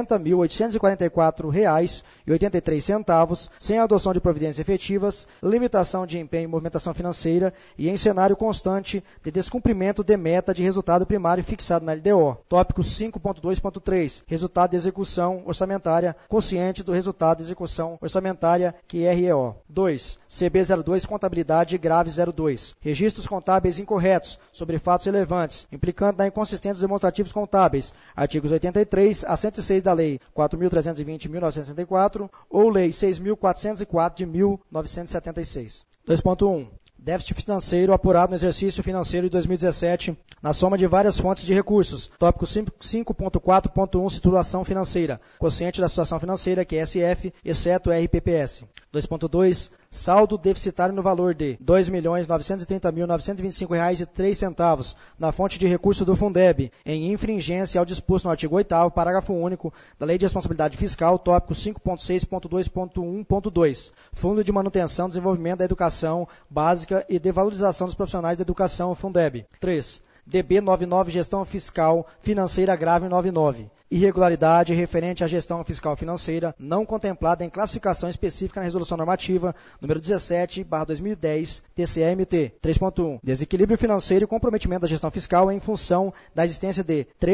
90.844,83, sem adoção de providências efetivas, limitação de empenho e movimentação financeira e em cenário constante de descumprimento de meta de resultado primário fixado na LDO. Tópico 5.2.3. Resultado de execução orçamentária consciente do resultado de execução orçamentária QREO. 2. CB02, Contabilidade grave 02. Registros contábeis incorretos sobre fatos relevantes, implicando na inconsistência dos demonstrativos contábeis, artigos 83 a 106 da Lei 4.320 de 1964 ou Lei 6.404 de 1976. 2.1. Déficit financeiro apurado no exercício financeiro de 2017, na soma de várias fontes de recursos. Tópico 5.4.1, situação financeira. Quociente da situação financeira, que é SF, exceto RPPS. 2.2, saldo deficitário no valor de R$ 2.930.925,03 na fonte de recurso do Fundeb, em infringência ao disposto no artigo 8º, parágrafo único da Lei de Responsabilidade Fiscal, tópico 5.6.2.1.2, Fundo de Manutenção e Desenvolvimento da Educação Básica e de Valorização dos Profissionais da Educação, Fundeb. 3. DB 99, Gestão Fiscal Financeira Grave 99. irregularidade referente à gestão fiscal financeira não contemplada em classificação específica na Resolução Normativa número 17/2010, TCE-MT. 3.1. Desequilíbrio financeiro e comprometimento da gestão fiscal em função da existência de R$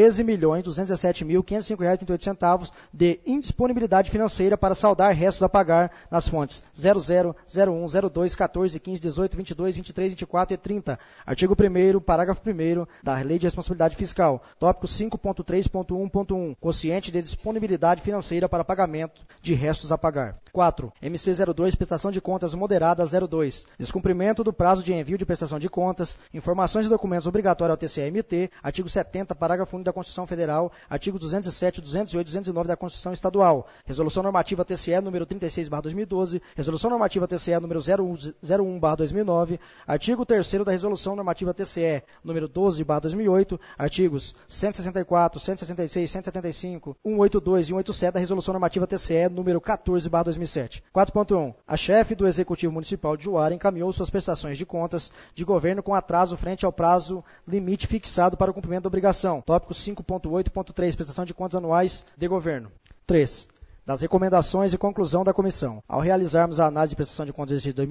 13.207.505,38 de indisponibilidade financeira para saldar restos a pagar nas fontes 00, 01, 02, 14, 15, 18, 22, 23, 24 e 30. Artigo 1º, parágrafo 1º da Lei de Responsabilidade Fiscal. Tópico 5.3.1.1. Quociente de disponibilidade financeira para pagamento de restos a pagar. 4. MC02, prestação de contas moderada 02. Descumprimento do prazo de envio de prestação de contas, informações e documentos obrigatórios ao TCE-MT, artigo 70, parágrafo 1 da Constituição Federal, artigo 207, 208 e 209 da Constituição Estadual. Resolução Normativa TCE número 36/2012, Resolução Normativa TCE número 01/2009, artigo 3º da Resolução Normativa TCE número 12/2008, artigos 164, 166, 175, 182 e 187 da Resolução Normativa TCE número 14/2007. 4.1. A chefe do Executivo Municipal de Juara encaminhou suas prestações de contas de governo com atraso frente ao prazo limite fixado para o cumprimento da obrigação. Tópico 5.8.3. Prestação de contas anuais de governo. 3. Das recomendações e conclusão da comissão. Ao realizarmos a análise de prestação de contas de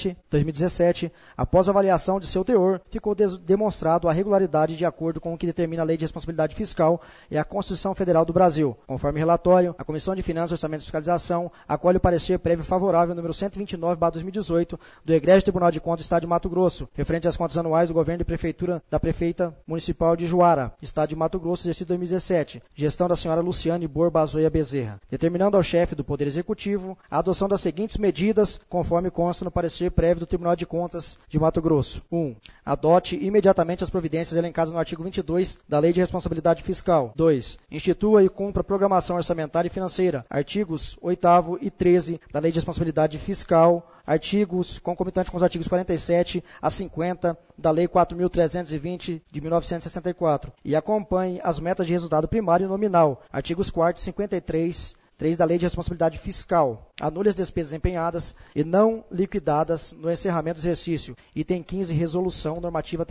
2017, após avaliação de seu teor, ficou demonstrado a regularidade de acordo com o que determina a Lei de Responsabilidade Fiscal e a Constituição Federal do Brasil. Conforme relatório, a Comissão de Finanças, Orçamento e Fiscalização acolhe o parecer prévio favorável número 129/2018 do Egrégio Tribunal de Contas do Estado de Mato Grosso, referente às contas anuais do governo e prefeitura da Prefeita Municipal de Juara, Estado de Mato Grosso, exercício 2017, gestão da senhora Luciane Borbazoia Bezerra. Determinando ao chefe do Poder Executivo a adoção das seguintes medidas, conforme consta no parecer prévio do Tribunal de Contas de Mato Grosso. 1. Adote imediatamente as providências elencadas no artigo 22 da Lei de Responsabilidade Fiscal. 2. Institua e cumpra a programação orçamentária e financeira. Artigos 8º e 13 da Lei de Responsabilidade Fiscal. Artigos concomitantes com os artigos 47 a 50 da Lei 4.320 de 1964. E acompanhe as metas de resultado primário e nominal. Artigos 4º e 53 da Lei de Responsabilidade Fiscal. Anule as despesas empenhadas e não liquidadas no encerramento do exercício. Item 15, Resolução Normativa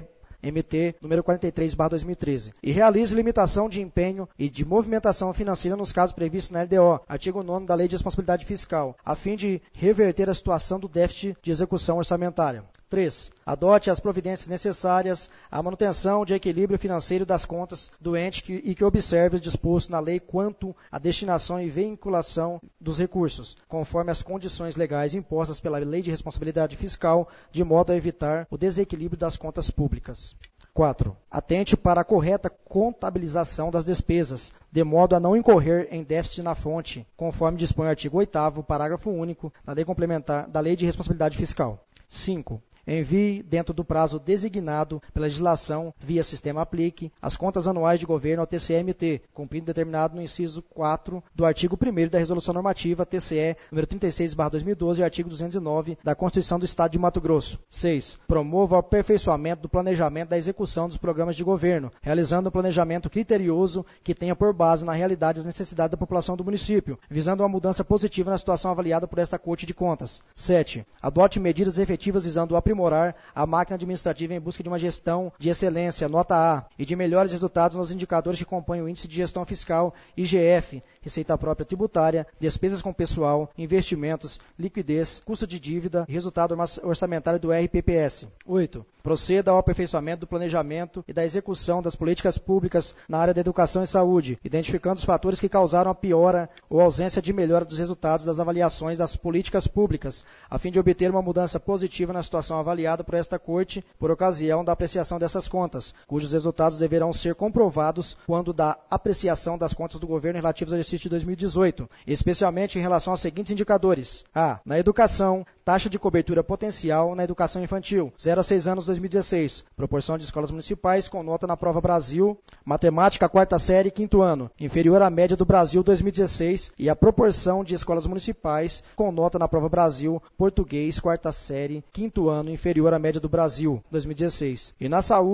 TCE-MT número 43/2013. E realize limitação de empenho e de movimentação financeira nos casos previstos na LDO, artigo 9º da Lei de Responsabilidade Fiscal, a fim de reverter a situação do déficit de execução orçamentária. 3. Adote as providências necessárias à manutenção de equilíbrio financeiro das contas do ente e que observe o disposto na lei quanto à destinação e vinculação dos recursos, conforme as condições legais impostas pela Lei de Responsabilidade Fiscal, de modo a evitar o desequilíbrio das contas públicas. 4. Atente para a correta contabilização das despesas, de modo a não incorrer em déficit na fonte, conforme dispõe o artigo 8º, parágrafo único, da Lei Complementar da Lei de Responsabilidade Fiscal. 5. Envie, dentro do prazo designado pela legislação via sistema Aplique, as contas anuais de governo ao TCE-MT, cumprindo determinado no inciso 4 do artigo 1º da Resolução Normativa TCE número 36/2012 e artigo 209 da Constituição do Estado de Mato Grosso. 6. Promova o aperfeiçoamento do planejamento da execução dos programas de governo, realizando um planejamento criterioso que tenha por base na realidade as necessidades da população do município, visando uma mudança positiva na situação avaliada por esta Corte de Contas. 7. Adote medidas efetivas visando aprimorar a máquina administrativa em busca de uma gestão de excelência, nota A, e de melhores resultados nos indicadores que compõem o Índice de Gestão Fiscal, IGF, Receita Própria Tributária, despesas com pessoal, investimentos, liquidez, custo de dívida e resultado orçamentário do RPPS. 8. Proceda ao aperfeiçoamento do planejamento e da execução das políticas públicas na área da educação e saúde, identificando os fatores que causaram a piora ou ausência de melhora dos resultados das avaliações das políticas públicas, a fim de obter uma mudança positiva na situação avaliada por esta Corte por ocasião da apreciação dessas contas, cujos resultados deverão ser comprovados quando da apreciação das contas do governo relativas ao exercício de 2018, especialmente em relação aos seguintes indicadores. A. Na educação, taxa de cobertura potencial na educação infantil, 0 a 6 anos 2016, proporção de escolas municipais com nota na prova Brasil, matemática 4ª série, 5º ano, inferior à média do Brasil 2016, e a proporção de escolas municipais com nota na prova Brasil, português 4ª série, 5º ano, inferior à média do Brasil 2016. E na saúde,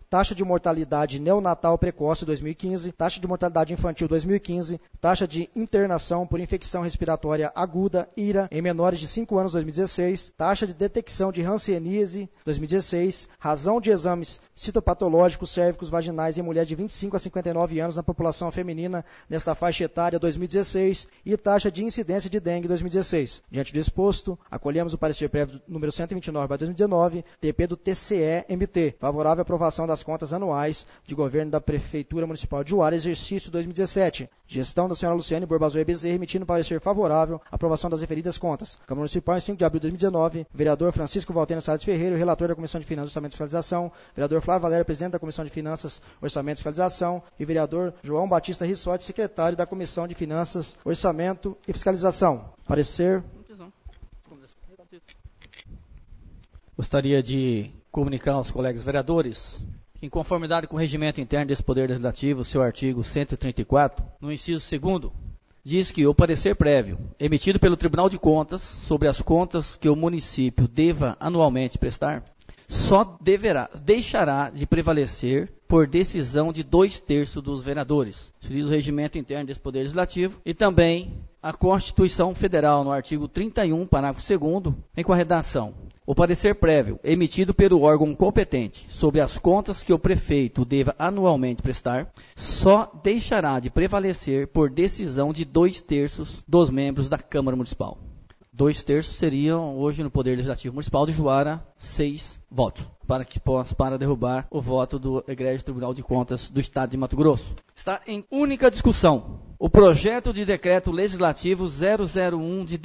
taxa de mortalidade neonatal precoce 2015, taxa de mortalidade infantil 2015, taxa de internação por infecção respiratória aguda, IRA, em menores de 5 anos 2016, taxa de detecção de hanseníase 2016, razão de exames citopatológicos cérvicos vaginais em mulher de 25 a 59 anos na população feminina nesta faixa etária 2016 e taxa de incidência de dengue 2016. Diante do exposto, acolhemos o parecer prévio número 129/2019, TP do TCE-MT, favorável à aprovação das contas anuais de governo da Prefeitura Municipal de Juara, exercício 2017. Gestão da senhora Luciane Borbazoia Bezerra, emitindo parecer favorável à aprovação das referidas contas. Câmara Municipal, em 5 de abril de 2019, vereador Francisco Valtênio Salles Ferreira, o relator da Comissão de Finanças, Orçamento e Fiscalização, vereador Flávio Valério, presidente da Comissão de Finanças, Orçamento e Fiscalização, e vereador João Batista Rissotti, secretário da Comissão de Finanças, Orçamento e Fiscalização. Parecer. Gostaria de comunicar aos colegas vereadores que, em conformidade com o regimento interno desse Poder Legislativo, seu artigo 134, no inciso 2º, diz que o parecer prévio emitido pelo Tribunal de Contas sobre as contas que o município deva anualmente prestar só deixará de prevalecer por decisão de 2/3 dos vereadores. Isso diz o regimento interno desse Poder Legislativo e também a Constituição Federal, no artigo 31, parágrafo 2º, vem com a redação: o parecer prévio emitido pelo órgão competente sobre as contas que o prefeito deva anualmente prestar só deixará de prevalecer por decisão de 2/3 dos membros da Câmara Municipal. 2/3 seriam, hoje no Poder Legislativo Municipal de Juara, 6 votos, para derrubar o voto do Egrégio Tribunal de Contas do Estado de Mato Grosso. Está em única discussão o projeto de decreto legislativo 001 de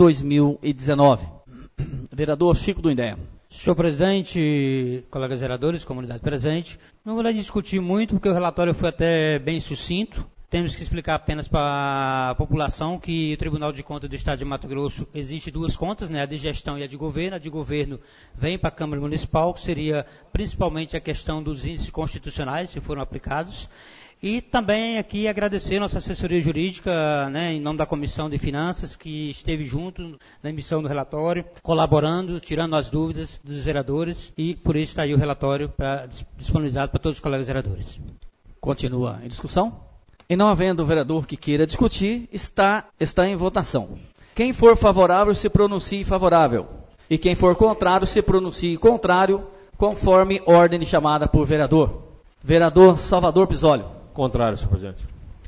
2019. Vereador Chico do Indéia. Senhor presidente, colegas vereadores, comunidade presente, não vou discutir muito porque o relatório foi até bem sucinto. Temos que explicar apenas para a população que o Tribunal de Contas do Estado de Mato Grosso existe 2 contas, né, a de gestão e a de governo. A de governo vem para a Câmara Municipal, que seria principalmente a questão dos índices constitucionais que foram aplicados. E também aqui agradecer a nossa assessoria jurídica, né, em nome da Comissão de Finanças, que esteve junto na emissão do relatório, colaborando, tirando as dúvidas dos vereadores, e por isso está aí o relatório disponibilizado para todos os colegas vereadores. Continua em discussão? E não havendo vereador que queira discutir, está em votação. Quem for favorável, se pronuncie favorável. E quem for contrário, se pronuncie contrário, conforme ordem de chamada por vereador. Vereador Salvador Pizzoli. Contrário, senhor presidente.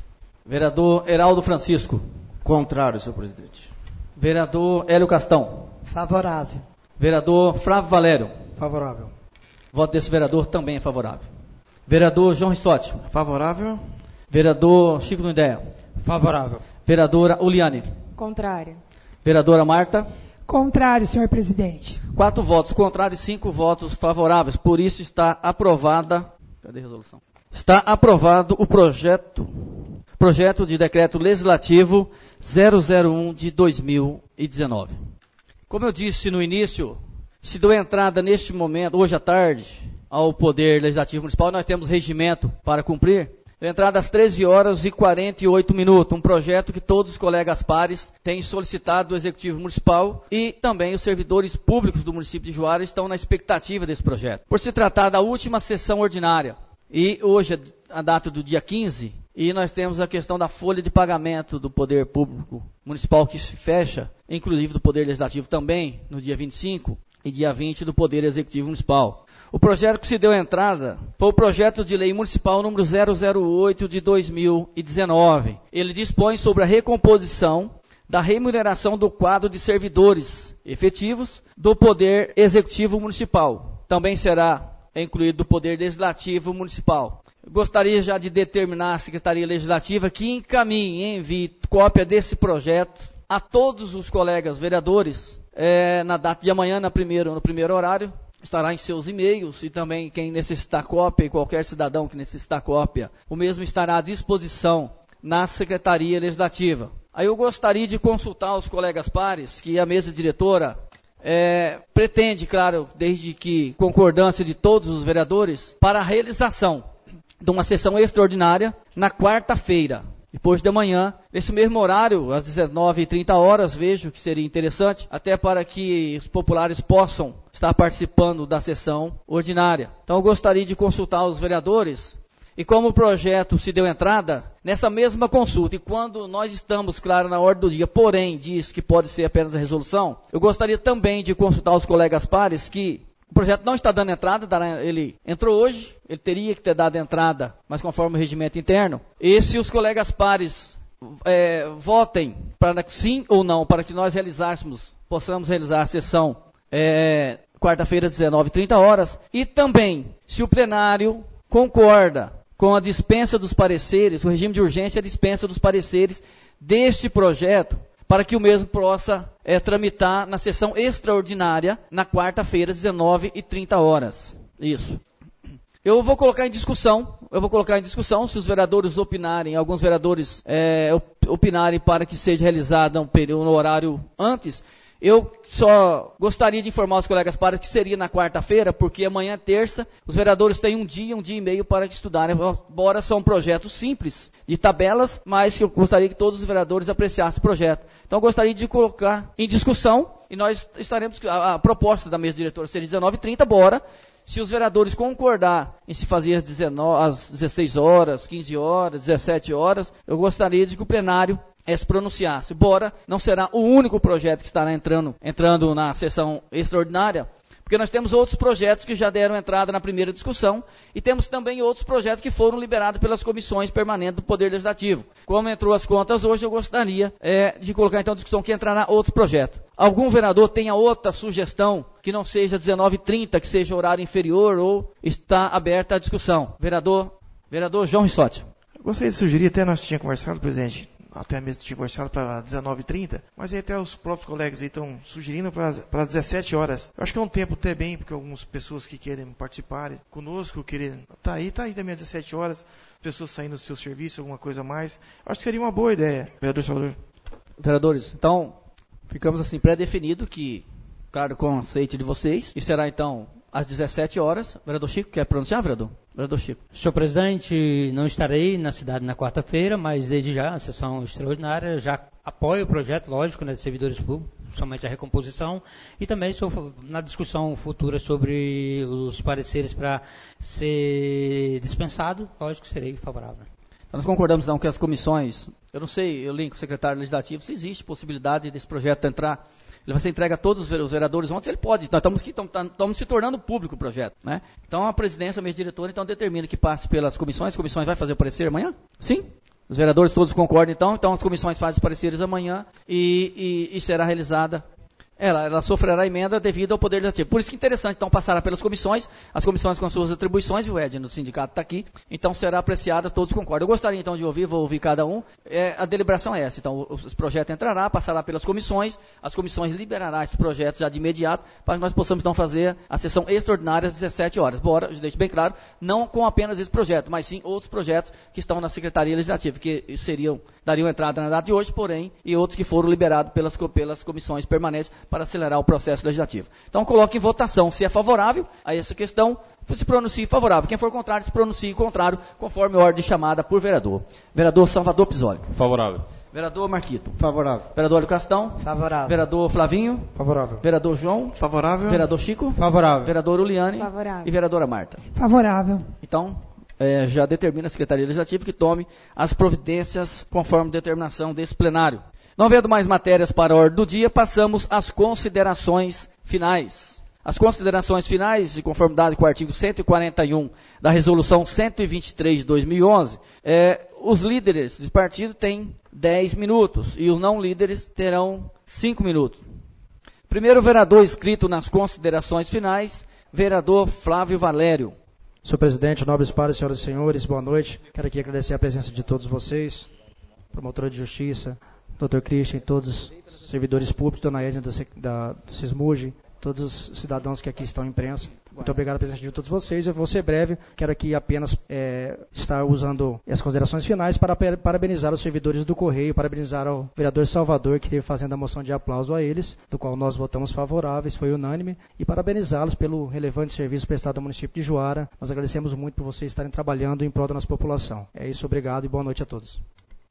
Vereador Heraldo Francisco. Contrário, senhor presidente. Vereador Hélio Castão. Favorável. Vereador Flávio Valério. Favorável. Voto desse vereador também é favorável. Vereador João Rissotti. Favorável. Vereador Chico do Indéia. Favorável. Vereadora Uliane. Contrário. Vereadora Marta. Contrário, senhor presidente. 4 votos contrários e 5 votos favoráveis. Por isso está aprovada. Cadê a resolução? Está aprovado o projeto de decreto legislativo 001 de 2019. Como eu disse no início, se deu entrada neste momento, hoje à tarde, ao Poder Legislativo Municipal, nós temos regimento para cumprir. Entrada às 13h48, um projeto que todos os colegas pares têm solicitado do Executivo Municipal e também os servidores públicos do município de Juara estão na expectativa desse projeto. Por se tratar da última sessão ordinária, e hoje é a data do dia 15, e nós temos a questão da folha de pagamento do Poder Público Municipal que se fecha, inclusive do Poder Legislativo também, no dia 25 e dia 20 do Poder Executivo Municipal. O projeto que se deu entrada foi o projeto de lei municipal número 008 de 2019. Ele dispõe sobre a recomposição da remuneração do quadro de servidores efetivos do Poder Executivo Municipal. Também será incluído do Poder Legislativo Municipal. Gostaria já de determinar a Secretaria Legislativa que encaminhe e envie cópia desse projeto a todos os colegas vereadores na data de amanhã, no primeiro horário. Estará em seus e-mails e também quem necessitar cópia, e qualquer cidadão que necessitar cópia, o mesmo estará à disposição na Secretaria Legislativa. Aí eu gostaria de consultar os colegas pares que a mesa diretora pretende, claro, desde que concordância de todos os vereadores, para a realização de uma sessão extraordinária na quarta-feira, depois de amanhã, nesse mesmo horário, às 19h30, vejo que seria interessante, até para que os populares possam estar participando da sessão ordinária. Então eu gostaria de consultar os vereadores, e como o projeto se deu entrada, nessa mesma consulta, e quando nós estamos, claro, na ordem do dia, porém diz que pode ser apenas a resolução, eu gostaria também de consultar os colegas pares que o projeto não está dando entrada, ele entrou hoje, ele teria que ter dado entrada, mas conforme o regimento interno. E se os colegas pares votem para sim ou não, para que nós possamos realizar a sessão quarta-feira, às 19h30. E também, se o plenário concorda com a dispensa dos pareceres, o regime de urgência e a dispensa dos pareceres deste projeto, para que o mesmo possa tramitar na sessão extraordinária, na quarta-feira, às 19h30. Isso. Eu vou colocar em discussão, se os vereadores opinarem, alguns vereadores opinarem para que seja realizado no horário antes. Eu só gostaria de informar os colegas para que seria na quarta-feira, porque amanhã, terça, os vereadores têm um dia e meio para estudarem, embora são projetos simples, de tabelas, mas que eu gostaria que todos os vereadores apreciassem o projeto. Então, eu gostaria de colocar em discussão, e nós estaremos, a proposta da mesa diretora seria 19h30, bora. Se os vereadores concordar em se fazer às 16h, 15h, 17h, eu gostaria de que o plenário se pronunciasse. Bora, não será o único projeto que estará entrando na sessão extraordinária, porque nós temos outros projetos que já deram entrada na primeira discussão e temos também outros projetos que foram liberados pelas comissões permanentes do Poder Legislativo. Como entrou as contas hoje, eu gostaria de colocar então em discussão que entrará outros projetos. Algum vereador tenha outra sugestão que não seja 19h30, que seja horário inferior, ou está aberta a discussão? Vereador João Rissotti. Gostaria de sugerir, até nós tínhamos conversado, presidente, até mesmo tinha conversado para 19h30, mas aí até os próprios colegas aí estão sugerindo para 17h. Eu acho que é um tempo até bem, porque algumas pessoas que querem participar conosco, tá aí também às 17h, pessoas saindo do seu serviço, alguma coisa a mais. Eu acho que seria uma boa ideia, vereador Salvador. Vereadores, então, ficamos assim pré-definido que, claro, com o aceite de vocês, e será então às 17h. Vereador Chico, quer pronunciar, vereador? Vereador Chico. Senhor presidente, não estarei na cidade na quarta-feira, mas desde já, a sessão extraordinária, já apoio o projeto, lógico, de servidores públicos, somente a recomposição, e também estou na discussão futura sobre os pareceres para ser dispensado, lógico que serei favorável. Então, nós concordamos não que as comissões, eu não sei, eu linko com o secretário legislativo, se existe possibilidade desse projeto entrar. Ele vai ser entregue a todos os vereadores ontem, ele pode. Nós estamos se tornando público o projeto, né? Então a presidência, a mesa diretora, então determina que passe pelas comissões. As comissões vai fazer o parecer amanhã? Sim. Os vereadores todos concordam, então as comissões fazem os pareceres amanhã e será realizada. Ela sofrerá emenda devido ao Poder Legislativo. Por isso que é interessante, então, passará pelas comissões, as comissões com suas atribuições, o Ed no sindicato está aqui, então será apreciada, todos concordam. Eu gostaria, então, de ouvir, vou ouvir cada um. A deliberação é essa, então, o projeto entrará, passará pelas comissões, as comissões liberarão esse projeto já de imediato, para que nós possamos, então, fazer a sessão extraordinária às 17h. Bora, deixo bem claro, não com apenas esse projeto, mas sim outros projetos que estão na Secretaria Legislativa, que dariam entrada na data de hoje, porém, e outros que foram liberados pelas comissões permanentes, para acelerar o processo legislativo. Então, coloque em votação se é favorável a essa questão, se pronuncie favorável. Quem for contrário, se pronuncie contrário, conforme a ordem de chamada por vereador. Vereador Salvador Pisoli. Favorável. Vereador Marquito. Favorável. Vereador Hélio Castão. Favorável. Vereador Flavinho. Favorável. Vereador João. Favorável. Vereador Chico. Favorável. Vereador Uliane. Favorável. E vereadora Marta. Favorável. Então, já determina a Secretaria Legislativa que tome as providências conforme determinação desse plenário. Não havendo mais matérias para a ordem do dia, passamos às considerações finais. As considerações finais, de conformidade com o artigo 141 da Resolução 123 de 2011, os líderes de partido têm 10 minutos e os não líderes terão 5 minutos. Primeiro vereador inscrito nas considerações finais, vereador Flávio Valério. Senhor presidente, nobres pares, senhoras e senhores, boa noite. Quero aqui agradecer a presença de todos vocês, promotora de justiça, Dr. Christian, todos os servidores públicos, Dona Edna da Sismuge, todos os cidadãos que aqui estão em imprensa. Muito obrigado pela presença de todos vocês. Eu vou ser breve, quero aqui apenas estar usando as considerações finais para parabenizar os servidores do Correio, parabenizar ao vereador Salvador, que esteve fazendo a moção de aplauso a eles, do qual nós votamos favoráveis, foi unânime, e parabenizá-los pelo relevante serviço prestado ao município de Juara. Nós agradecemos muito por vocês estarem trabalhando em prol da nossa população. É isso, obrigado e boa noite a todos.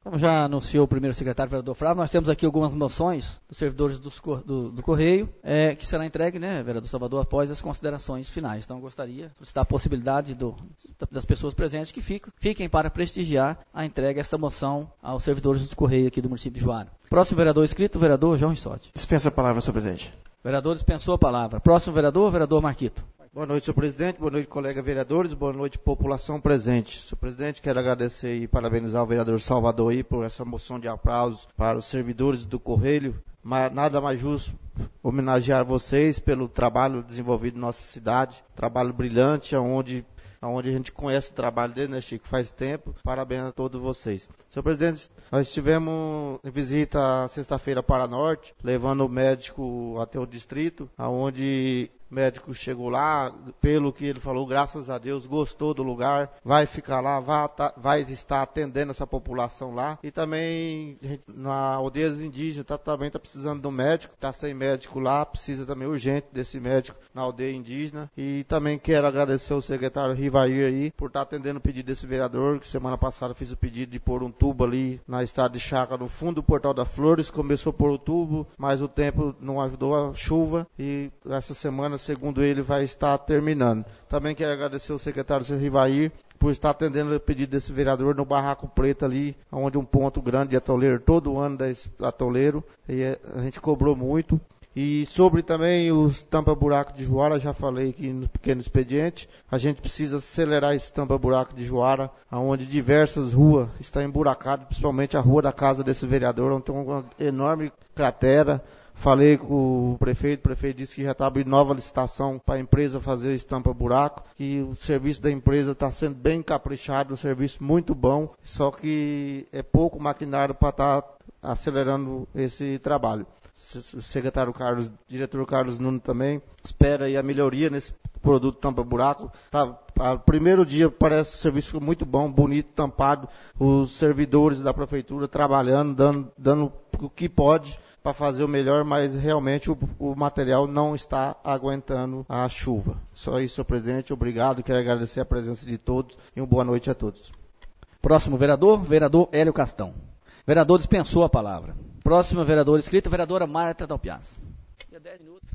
Como já anunciou o primeiro secretário, o vereador Flávio, nós temos aqui algumas moções dos servidores do Correio, que será entregue, né, vereador Salvador, após as considerações finais. Então, eu gostaria de solicitar a possibilidade das pessoas presentes que fiquem para prestigiar a entrega dessa moção aos servidores do Correio aqui do município de Juara. Próximo vereador inscrito, o vereador João Rissotti. Dispensa a palavra, senhor presidente. Vereador dispensou a palavra. Próximo vereador, vereador Marquito. Boa noite, senhor presidente. Boa noite, colega vereadores. Boa noite, população presente. Senhor presidente, quero agradecer e parabenizar o vereador Salvador aí por essa moção de aplausos para os servidores do Correio. Mas nada mais justo homenagear vocês pelo trabalho desenvolvido em nossa cidade. Trabalho brilhante, onde a gente conhece o trabalho dele, né, Chico? Faz tempo. Parabéns a todos vocês. Senhor presidente, nós estivemos em visita sexta-feira para Norte, levando o médico até o distrito, onde o médico chegou lá, pelo que ele falou, graças a Deus, gostou do lugar, vai ficar lá, vai estar atendendo essa população lá. E também na aldeias indígenas também está precisando de um médico, está sem médico lá, precisa também urgente desse médico na aldeia indígena. E também quero agradecer ao secretário Rivair aí por estar atendendo o pedido desse vereador, que semana passada fiz o pedido de pôr um tubo ali na estrada de chácara no fundo do Portal das Flores. Começou a pôr o tubo, mas o tempo não ajudou, a chuva, e essa semana, segundo ele, vai estar terminando. Também quero agradecer ao secretário Rivair por estar atendendo o pedido desse vereador no Barraco Preto ali, onde um ponto grande de atoleiro, todo ano da atoleiro, e a gente cobrou muito. E sobre também os tampa-buraco de Juara, já falei aqui no pequeno expediente, a gente precisa acelerar esse tampa-buraco de Juara, onde diversas ruas estão emburacadas, principalmente a rua da casa desse vereador, onde tem uma enorme cratera. Falei com o prefeito disse que já está abrindo nova licitação para a empresa fazer esse tampa-buraco, que o serviço da empresa está sendo bem caprichado, um serviço muito bom, só que é pouco maquinário para estar acelerando esse trabalho. Secretário Carlos, diretor Carlos Nunes também espera aí a melhoria nesse produto tampa-buraco. Primeiro dia parece que o serviço ficou muito bom, bonito, tampado, os servidores da prefeitura trabalhando, dando o que pode para fazer o melhor, mas realmente o material não está aguentando a chuva. Só isso, senhor presidente, obrigado, quero agradecer a presença de todos e uma boa noite a todos. Próximo vereador Hélio Castão. Vereador dispensou a palavra. Próximo vereador inscrito, vereadora Marta Dalpiaz. 10 minutos.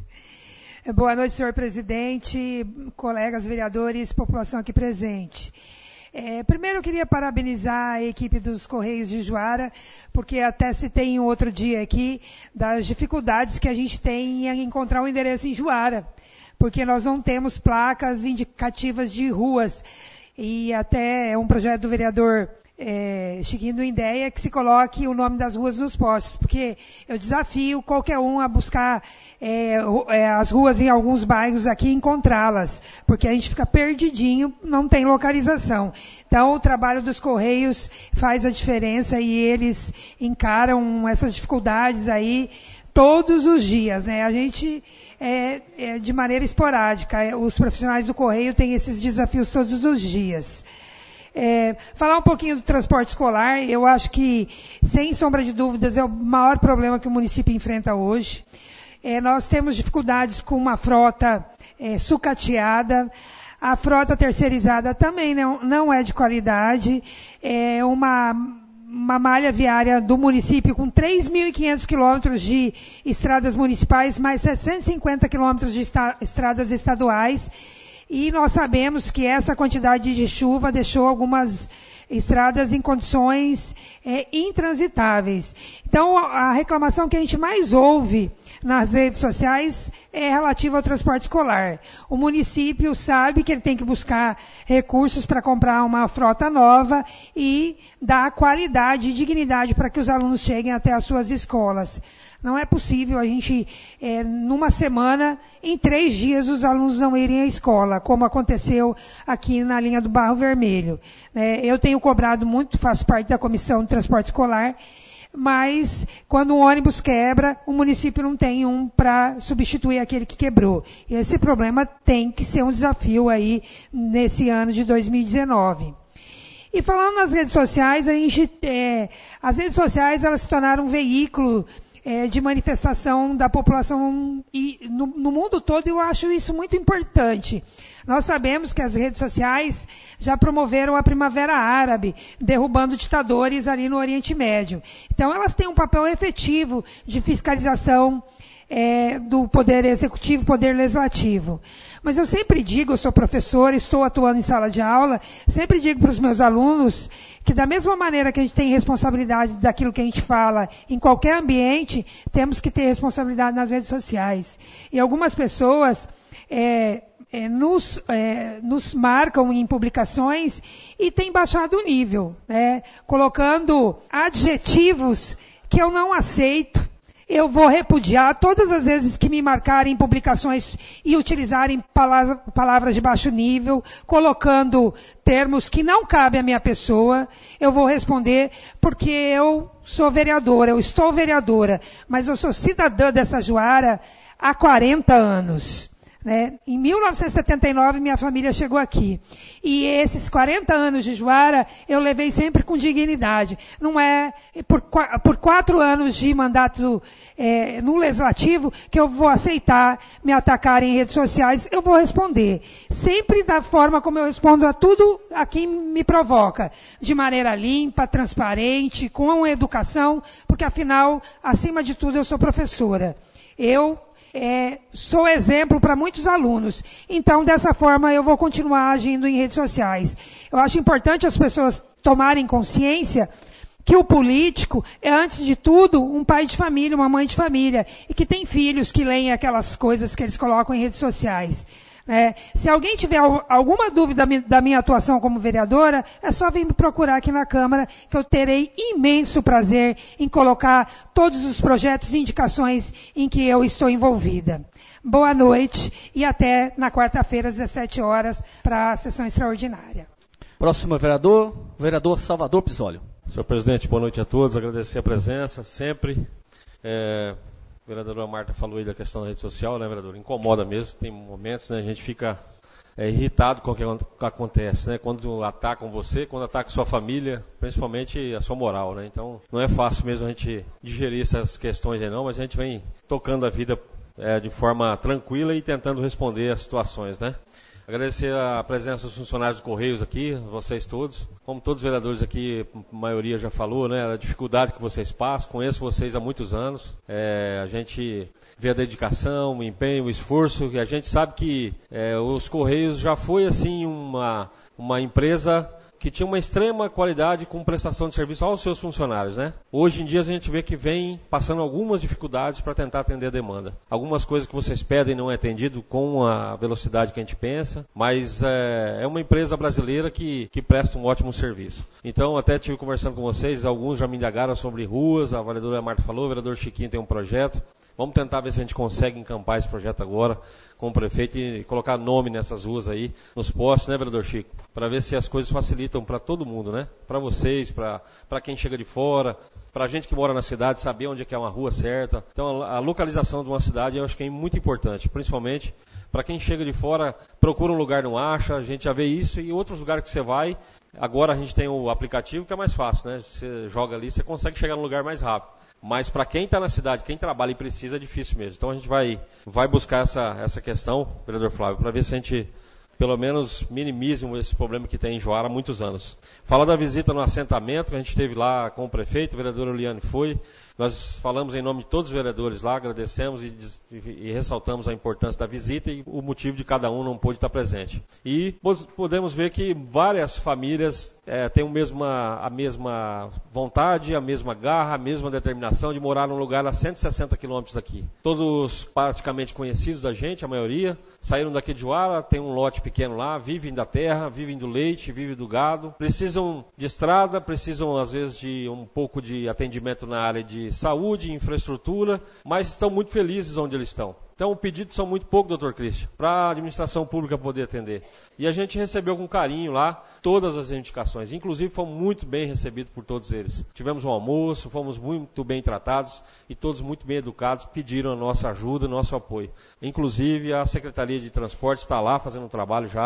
Boa noite, senhor presidente, colegas vereadores, população aqui presente. Primeiro eu queria parabenizar a equipe dos Correios de Juara, porque até citei em outro dia aqui das dificuldades que a gente tem em encontrar um endereço em Juara, porque nós não temos placas indicativas de ruas. E até é um projeto do vereador Chiquinho do Indéia que se coloque o nome das ruas nos postes, porque eu desafio qualquer um a buscar as ruas em alguns bairros aqui e encontrá-las, porque a gente fica perdidinho, não tem localização. Então o trabalho dos Correios faz a diferença e eles encaram essas dificuldades aí todos os dias, né? A gente de maneira esporádica, os profissionais do Correio têm esses desafios todos os dias. Falar um pouquinho do transporte escolar, eu acho que, sem sombra de dúvidas, é o maior problema que o município enfrenta hoje. Nós temos dificuldades com uma frota sucateada, a frota terceirizada também não é de qualidade, é uma malha viária do município com 3.500 quilômetros de estradas municipais, mais 750 quilômetros de estradas estaduais. E nós sabemos que essa quantidade de chuva deixou algumas estradas em condições intransitáveis. Então, a reclamação que a gente mais ouve nas redes sociais é relativa ao transporte escolar. O município sabe que ele tem que buscar recursos para comprar uma frota nova e dar qualidade e dignidade para que os alunos cheguem até as suas escolas. Não é possível a gente, numa semana, em 3 dias, os alunos não irem à escola, como aconteceu aqui na linha do Barro Vermelho. Eu tenho cobrado muito, faço parte da comissão de transporte escolar, mas quando um ônibus quebra, o município não tem um para substituir aquele que quebrou. E esse problema tem que ser um desafio aí nesse ano de 2019. E falando nas redes sociais, as redes sociais elas se tornaram um veículo de manifestação da população e no mundo todo. Eu acho isso muito importante. Nós sabemos que as redes sociais já promoveram a Primavera Árabe, derrubando ditadores ali no Oriente Médio. Então elas têm um papel efetivo de fiscalização do Poder Executivo, Poder Legislativo. Mas eu sempre digo, eu sou professora, estou atuando em sala de aula, sempre digo para os meus alunos que da mesma maneira que a gente tem responsabilidade daquilo que a gente fala em qualquer ambiente, temos que ter responsabilidade nas redes sociais. E algumas pessoas nos marcam em publicações e têm baixado o nível, colocando adjetivos que eu não aceito. Eu vou repudiar todas as vezes que me marcarem em publicações e utilizarem palavras de baixo nível, colocando termos que não cabem à minha pessoa. Eu vou responder porque eu sou vereadora, eu estou vereadora, mas eu sou cidadã dessa Juara há 40 anos. Em 1979, minha família chegou aqui. E esses 40 anos de Juara, eu levei sempre com dignidade. Não é por 4 anos de mandato no Legislativo que eu vou aceitar me atacar em redes sociais. Eu vou responder. Sempre da forma como eu respondo a tudo a quem me provoca. De maneira limpa, transparente, com educação, porque afinal, acima de tudo, eu sou professora. Eu sou exemplo para muitos alunos. Então, dessa forma, eu vou continuar agindo em redes sociais. Eu acho importante as pessoas tomarem consciência que o político é, antes de tudo, um pai de família, uma mãe de família, e que tem filhos que leem aquelas coisas que eles colocam em redes sociais. Se alguém tiver alguma dúvida da minha atuação como vereadora, é só vir me procurar aqui na Câmara, que eu terei imenso prazer em colocar todos os projetos e indicações em que eu estou envolvida. Boa noite e até na quarta-feira, às 17 horas, para a sessão extraordinária. Próximo vereador Salvador Pizzolio. Senhor presidente, boa noite a todos, agradecer a presença, sempre. A vereadora Marta falou aí da questão da rede social, né, vereador? Incomoda mesmo, tem momentos, né, a gente fica irritado com o que acontece, né? Quando atacam você, quando atacam sua família, principalmente a sua moral, né? Então, não é fácil mesmo a gente digerir essas questões aí não, mas a gente vem tocando a vida de forma tranquila e tentando responder às situações, né? Agradecer a presença dos funcionários dos Correios aqui, vocês todos. Como todos os vereadores aqui, a maioria já falou, né? A dificuldade que vocês passam, conheço vocês há muitos anos. A gente vê a dedicação, o empenho, o esforço, e a gente sabe que os Correios já foi assim uma empresa que tinha uma extrema qualidade com prestação de serviço aos seus funcionários, né? Hoje em dia a gente vê que vem passando algumas dificuldades para tentar atender a demanda. Algumas coisas que vocês pedem não é atendido com a velocidade que a gente pensa, mas é uma empresa brasileira que presta um ótimo serviço. Então, até estive conversando com vocês, alguns já me indagaram sobre ruas, a vereadora Marta falou, o vereador Chiquinho tem um projeto. Vamos tentar ver se a gente consegue encampar esse projeto agora com o prefeito e colocar nome nessas ruas aí, nos postes, né, vereador Chico? Para ver se as coisas facilitam para todo mundo, né? Para vocês, para quem chega de fora, para a gente que mora na cidade, saber onde é que é uma rua certa. Então, a localização de uma cidade eu acho que é muito importante, principalmente para quem chega de fora, procura um lugar, não acha, a gente já vê isso, e outros lugares que você vai, agora a gente tem o aplicativo que é mais fácil, né? Você joga ali, você consegue chegar no lugar mais rápido. Mas para quem está na cidade, quem trabalha e precisa, é difícil mesmo. Então a gente vai buscar essa questão, vereador Flávio, para ver se a gente, pelo menos, minimize esse problema que tem em Juara há muitos anos. Falar da visita no assentamento, que a gente esteve lá com o prefeito, a vereadora Uliane foi. Nós falamos em nome de todos os vereadores lá, agradecemos e ressaltamos a importância da visita e o motivo de cada um não pôde estar presente. E podemos ver que várias famílias têm a mesma vontade, a mesma garra, a mesma determinação de morar num lugar a 160 quilômetros daqui. Todos praticamente conhecidos da gente, a maioria, saíram daqui de Juara, tem um lote pequeno lá, vivem da terra, vivem do leite, vivem do gado, precisam de estrada, precisam às vezes de um pouco de atendimento na área de saúde, infraestrutura, mas estão muito felizes onde eles estão. Então, pedidos são muito pouco, doutor Cristian, para a administração pública poder atender. E a gente recebeu com carinho lá todas as indicações. Inclusive, fomos muito bem recebidos por todos eles. Tivemos um almoço, fomos muito bem tratados e todos muito bem educados, pediram a nossa ajuda, nosso apoio. Inclusive, a Secretaria de Transporte está lá fazendo um trabalho já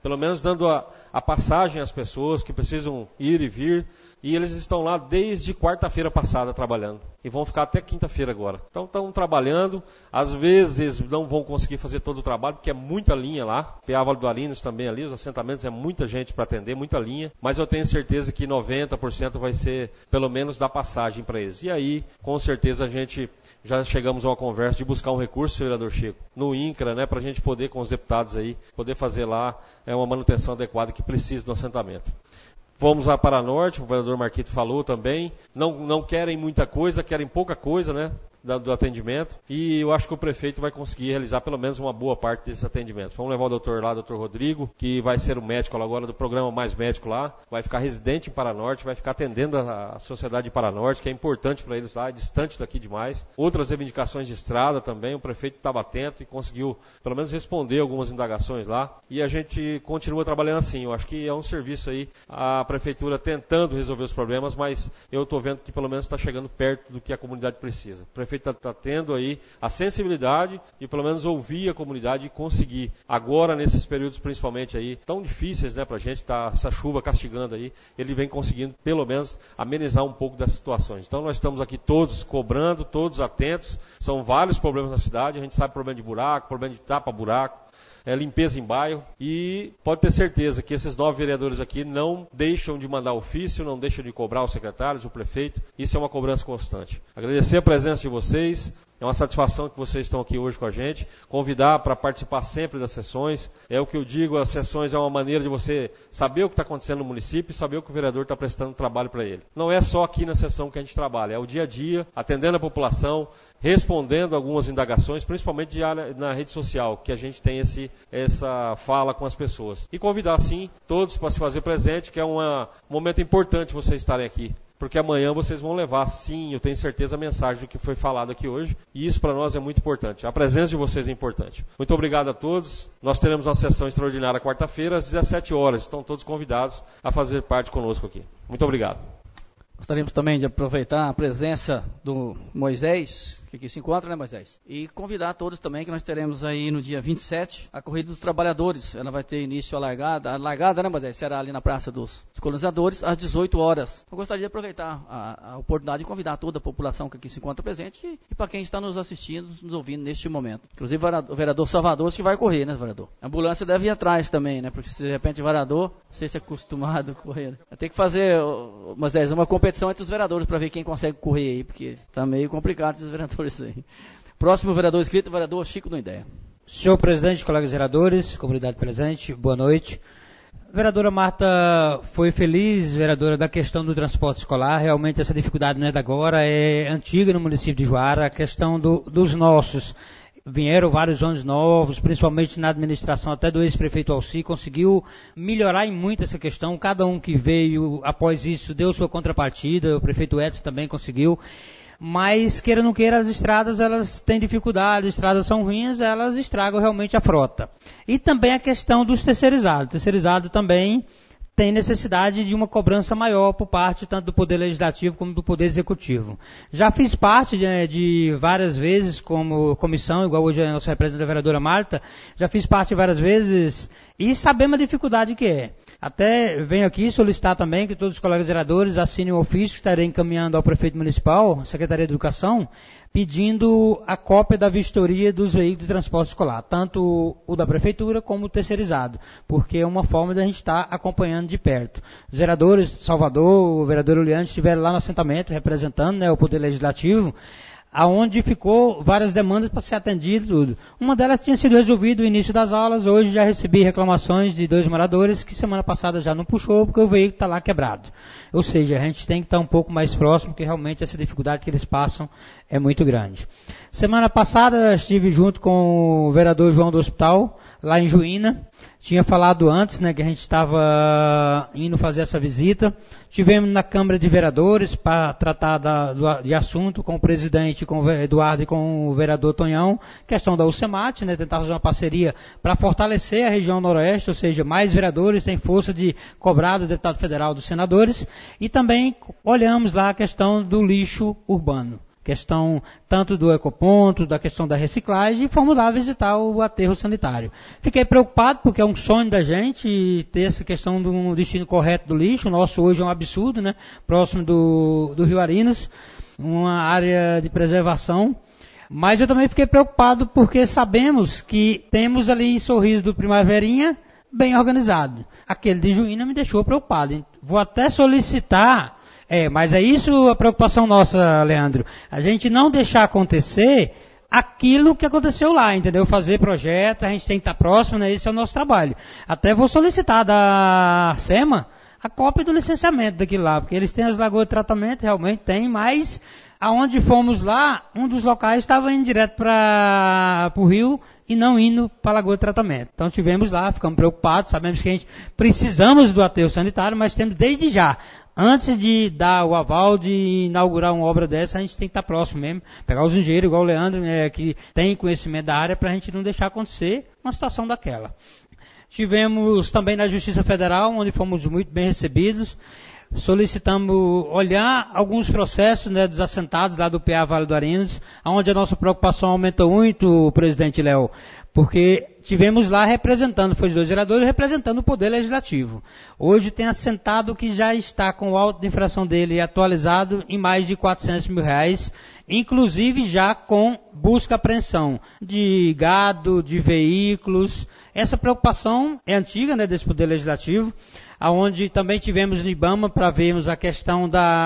pelo menos dando a passagem às pessoas que precisam ir e vir. E eles estão lá desde quarta-feira passada trabalhando. E vão ficar até quinta-feira agora. Então estão trabalhando. Às vezes não vão conseguir fazer todo o trabalho, porque é muita linha lá. PA Vale do Arinos também ali, os assentamentos é muita gente para atender, muita linha. Mas eu tenho certeza que 90% vai ser, pelo menos, da passagem para eles. E aí, com certeza, a gente já chegamos a uma conversa de buscar um recurso, vereador Chico, no INCRA, né, para a gente poder, com os deputados aí, poder fazer lá uma manutenção adequada que precisa do assentamento. Fomos lá para a Norte, o vereador Marquito falou também, não querem muita coisa, querem pouca coisa, né, do atendimento, e eu acho que o prefeito vai conseguir realizar pelo menos uma boa parte desses atendimentos. Vamos levar o doutor lá, doutor Rodrigo, que vai ser o médico agora do programa Mais Médico lá, vai ficar residente em Paranorte, vai ficar atendendo a sociedade de Paranorte, que é importante para eles lá, é distante daqui demais. Outras reivindicações de estrada também, o prefeito estava atento e conseguiu pelo menos responder algumas indagações lá, e a gente continua trabalhando assim. Eu acho que é um serviço aí, a prefeitura tentando resolver os problemas, mas eu estou vendo que pelo menos está chegando perto do que a comunidade precisa. O prefeito está tendo aí a sensibilidade de pelo menos ouvir a comunidade e conseguir, agora nesses períodos principalmente aí, tão difíceis, né, pra gente, tá essa chuva castigando aí, ele vem conseguindo pelo menos amenizar um pouco das situações. Então nós estamos aqui todos cobrando, todos atentos, são vários problemas na cidade, a gente sabe problema de buraco, problema de tapa-buraco, limpeza em bairro, e pode ter certeza que esses 9 vereadores aqui não deixam de mandar ofício, não deixam de cobrar os secretários, o prefeito. Isso é uma cobrança constante. Agradecer a presença de vocês, é uma satisfação que vocês estão aqui hoje com a gente, convidar para participar sempre das sessões. É o que eu digo, as sessões é uma maneira de você saber o que está acontecendo no município e saber o que o vereador está prestando trabalho para ele. Não é só aqui na sessão que a gente trabalha, é o dia a dia, atendendo a população, respondendo algumas indagações, principalmente na rede social, que a gente tem essa fala com as pessoas. E convidar, sim, todos para se fazer presente, que é um momento importante vocês estarem aqui. Porque amanhã vocês vão levar, sim, eu tenho certeza, a mensagem do que foi falado aqui hoje. E isso para nós é muito importante. A presença de vocês é importante. Muito obrigado a todos. Nós teremos uma sessão extraordinária quarta-feira, às 17 horas. Estão todos convidados a fazer parte conosco aqui. Muito obrigado. Gostaríamos também de aproveitar a presença do Moisés, que aqui se encontra, né, Moisés? E convidar todos também, que nós teremos aí no dia 27 a Corrida dos Trabalhadores. Ela vai ter início a largada, né, Moisés? Será ali na Praça dos Colonizadores, às 18 horas. Eu gostaria de aproveitar a oportunidade de convidar toda a população que aqui se encontra presente e para quem está nos assistindo, nos ouvindo neste momento. Inclusive o vereador Salvador, que vai correr, né, vereador? A ambulância deve ir atrás também, né? Porque se de repente o vereador, não sei se é acostumado a correr, né? Tem que fazer, Moisés, uma competição entre os vereadores para ver quem consegue correr aí, porque tá meio complicado esses vereadores. Próximo vereador inscrito, o vereador Chico do Ideia. Senhor presidente, colegas vereadores, comunidade presente, boa noite. A vereadora Marta foi feliz, vereadora, da questão do transporte escolar. Realmente essa dificuldade não é de agora, é antiga no município de Juara. A questão dos nossos. Vieram vários ônibus novos, principalmente na administração até do ex-prefeito Alci, conseguiu melhorar em muito essa questão. Cada um que veio após isso deu sua contrapartida, o prefeito Edson também conseguiu. Mas, queira ou não queira, as estradas elas têm dificuldade, as estradas são ruins, elas estragam realmente a frota. E também a questão dos terceirizados. O terceirizado também tem necessidade de uma cobrança maior por parte tanto do Poder Legislativo como do Poder Executivo. Já fiz parte de várias vezes como comissão, igual hoje a nossa representante a vereadora Marta, já fiz parte várias vezes e sabemos a dificuldade que é. Até venho aqui solicitar também que todos os colegas vereadores assinem um ofício que estarei encaminhando ao prefeito municipal, Secretaria de Educação, pedindo a cópia da vistoria dos veículos de transporte escolar, tanto o da prefeitura como o terceirizado, porque é uma forma de a gente estar acompanhando de perto. Os vereadores de Salvador, o vereador Uliane, estiveram lá no assentamento representando, né, o Poder Legislativo, aonde ficou várias demandas para ser atendido tudo. Uma delas tinha sido resolvida no início das aulas, hoje já recebi reclamações de 2 moradores que semana passada já não puxou porque o veículo está lá quebrado. Ou seja, a gente tem que estar um pouco mais próximo, porque realmente essa dificuldade que eles passam é muito grande. Semana passada estive junto com o vereador João do Hospital, lá em Juína. Tinha falado antes, né, que a gente estava indo fazer essa visita. Tivemos na Câmara de Vereadores para tratar de assunto com o presidente, com o Eduardo e com o vereador Tonhão, questão da UCEMAT, né, tentar fazer uma parceria para fortalecer a região noroeste, ou seja, mais vereadores têm força de cobrar do deputado federal, dos senadores, e também olhamos lá a questão do lixo urbano. questão tanto do ecoponto, da questão da reciclagem, e fomos lá visitar o aterro sanitário. Fiquei preocupado porque é um sonho da gente ter essa questão do destino correto do lixo. O nosso hoje é um absurdo, né? Próximo do Rio Arinos, uma área de preservação. Mas eu também fiquei preocupado porque sabemos que temos ali Sorriso do Primaverinha bem organizado. Aquele de Juína me deixou preocupado. Vou até solicitar, mas é isso a preocupação nossa, Leandro. A gente não deixar acontecer aquilo que aconteceu lá, entendeu? Fazer projeto, a gente tem que estar próximo, né? Esse é o nosso trabalho. Até vou solicitar da SEMA a cópia do licenciamento daquilo lá, porque eles têm as lagoas de tratamento, realmente tem, mas aonde fomos lá, um dos locais estava indo direto para o rio e não indo para a lagoa de tratamento. Então estivemos lá, ficamos preocupados, sabemos que a gente precisamos do aterro sanitário, mas temos desde já, antes de dar o aval de inaugurar uma obra dessa, a gente tem que estar próximo mesmo, pegar os engenheiros, igual o Leandro, né, que tem conhecimento da área, para a gente não deixar acontecer uma situação daquela. Tivemos também na Justiça Federal, onde fomos muito bem recebidos. Solicitamos olhar alguns processos, né, dos assentados lá do PA Vale do Arinos, onde a nossa preocupação aumentou muito, presidente Léo, porque tivemos lá representando, foi os 2 vereadores, representando o Poder Legislativo. Hoje tem assentado que já está com o auto de infração dele atualizado em mais de R$400 mil, inclusive já com busca e apreensão de gado, de veículos. Essa preocupação é antiga, né, desse Poder Legislativo, aonde também tivemos no IBAMA para vermos a questão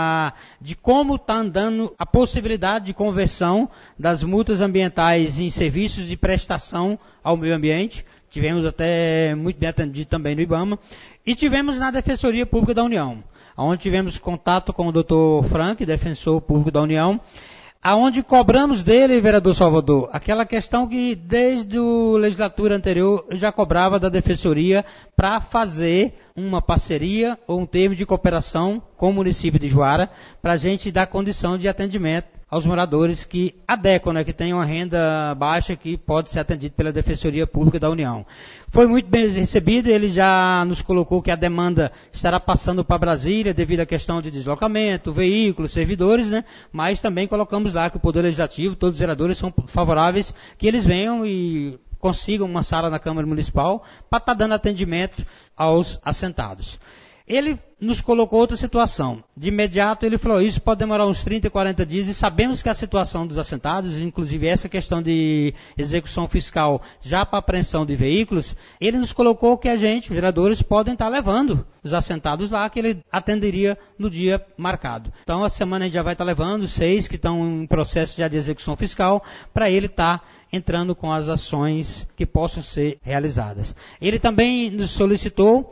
de como está andando a possibilidade de conversão das multas ambientais em serviços de prestação ao meio ambiente. Tivemos até muito bem atendido também no IBAMA. E tivemos na Defensoria Pública da União, onde tivemos contato com o Dr. Frank, defensor público da União, aonde cobramos dele, vereador Salvador, aquela questão que desde a legislatura anterior eu já cobrava da Defensoria para fazer uma parceria ou um termo de cooperação com o município de Juara para a gente dar condição de atendimento aos moradores que adequam, né, que têm uma renda baixa que pode ser atendido pela Defensoria Pública da União. Foi muito bem recebido, ele já nos colocou que a demanda estará passando para Brasília devido à questão de deslocamento, veículos, servidores, né, mas também colocamos lá que o Poder Legislativo, todos os vereadores são favoráveis que eles venham e consigam uma sala na Câmara Municipal para estar dando atendimento aos assentados. Ele nos colocou outra situação. De imediato ele falou, isso pode demorar uns 30, 40 dias, e sabemos que a situação dos assentados, inclusive essa questão de execução fiscal já para apreensão de veículos, ele nos colocou que a gente, vereadores, podem estar levando os assentados lá, que ele atenderia no dia marcado. Então, a semana a gente já vai estar levando 6 que estão em processo já de execução fiscal, para ele estar entrando com as ações que possam ser realizadas. Ele também nos solicitou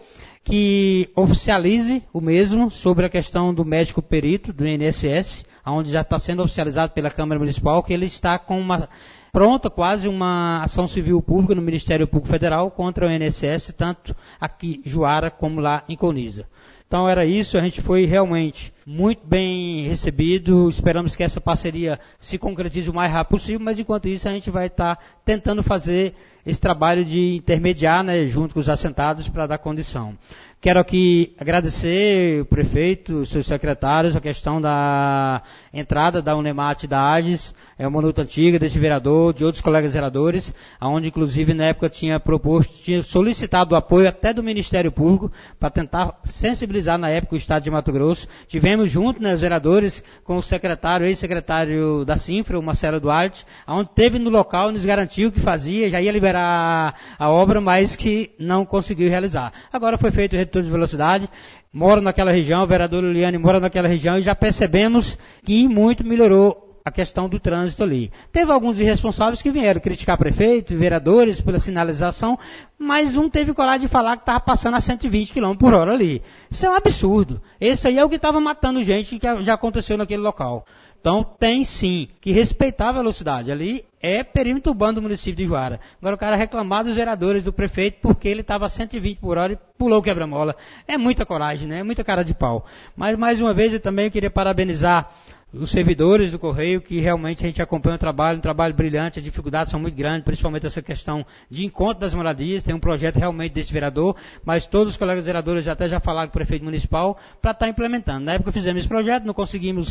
que oficialize o mesmo sobre a questão do médico perito do INSS, onde já está sendo oficializado pela Câmara Municipal, que ele está com pronta quase uma ação civil pública no Ministério Público Federal contra o INSS, tanto aqui em Juara como lá em Coniza. Então era isso, a gente foi realmente muito bem recebido, esperamos que essa parceria se concretize o mais rápido possível, mas enquanto isso a gente vai estar tentando fazer esse trabalho de intermediar, né, junto com os assentados para dar condição. Quero aqui agradecer o prefeito, os seus secretários, a questão da entrada da Unemate da AGES, é uma luta antiga desse vereador, de outros colegas vereadores, onde inclusive na época tinha solicitado o apoio até do Ministério Público para tentar sensibilizar na época o Estado de Mato Grosso. Tivemos junto, né, os vereadores, com o secretário, ex-secretário da Sinfra, o Marcelo Duarte, onde teve no local, nos garantiu que fazia, já ia liberar a obra, mas que não conseguiu realizar. Agora foi feito o redutor de velocidade, moro naquela região, o vereador Liliane mora naquela região, e já percebemos que muito melhorou a questão do trânsito ali. Teve alguns irresponsáveis que vieram criticar prefeitos, vereadores pela sinalização, mas um teve coragem de falar que estava passando a 120 km por hora ali. Isso é um absurdo. Esse aí é o que estava matando gente, que já aconteceu naquele local. Então tem sim que respeitar a velocidade. Ali é perímetro urbano do município de Juara. Agora o cara reclamar dos vereadores, do prefeito, porque ele estava a 120 por hora e pulou o quebra-mola. É muita coragem, né? É muita cara de pau. Mas mais uma vez eu também queria parabenizar os servidores do Correio, que realmente a gente acompanha um trabalho brilhante, as dificuldades são muito grandes, principalmente essa questão de encontro das moradias, tem um projeto realmente desse vereador, mas todos os colegas vereadores já falaram com o prefeito municipal para estar implementando. Na época fizemos esse projeto, não conseguimos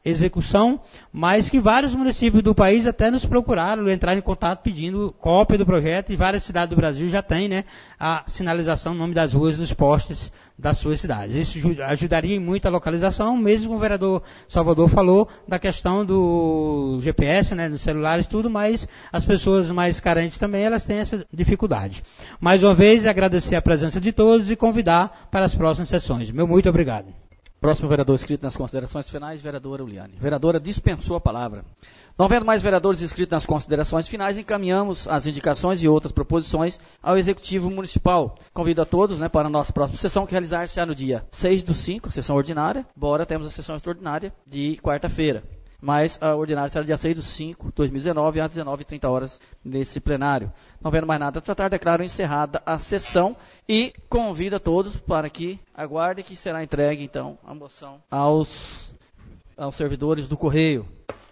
execução, mas que vários municípios do país até nos procuraram, entraram em contato pedindo cópia do projeto, e várias cidades do Brasil já têm, né, a sinalização no nome das ruas dos postes das suas cidades. Isso ajudaria muito a localização, mesmo como o vereador Salvador falou, da questão do GPS, né, dos celulares, tudo, mas as pessoas mais carentes também, elas têm essa dificuldade. Mais uma vez, agradecer a presença de todos e convidar para as próximas sessões. Meu muito obrigado. Próximo vereador inscrito nas considerações finais, vereadora Uliane. Vereadora dispensou a palavra. Não havendo mais vereadores inscritos nas considerações finais, encaminhamos as indicações e outras proposições ao Executivo Municipal. Convido a todos, né, para a nossa próxima sessão, que realizar-se-á no dia 6/5, sessão ordinária, embora temos a sessão extraordinária de quarta-feira. Mas a ordinária será dia 6/5, 2019, às 19h30 nesse plenário. Não havendo mais nada a tratar, declaro encerrada a sessão e convido a todos para que aguardem que será entregue, então, a moção aos servidores do Correio.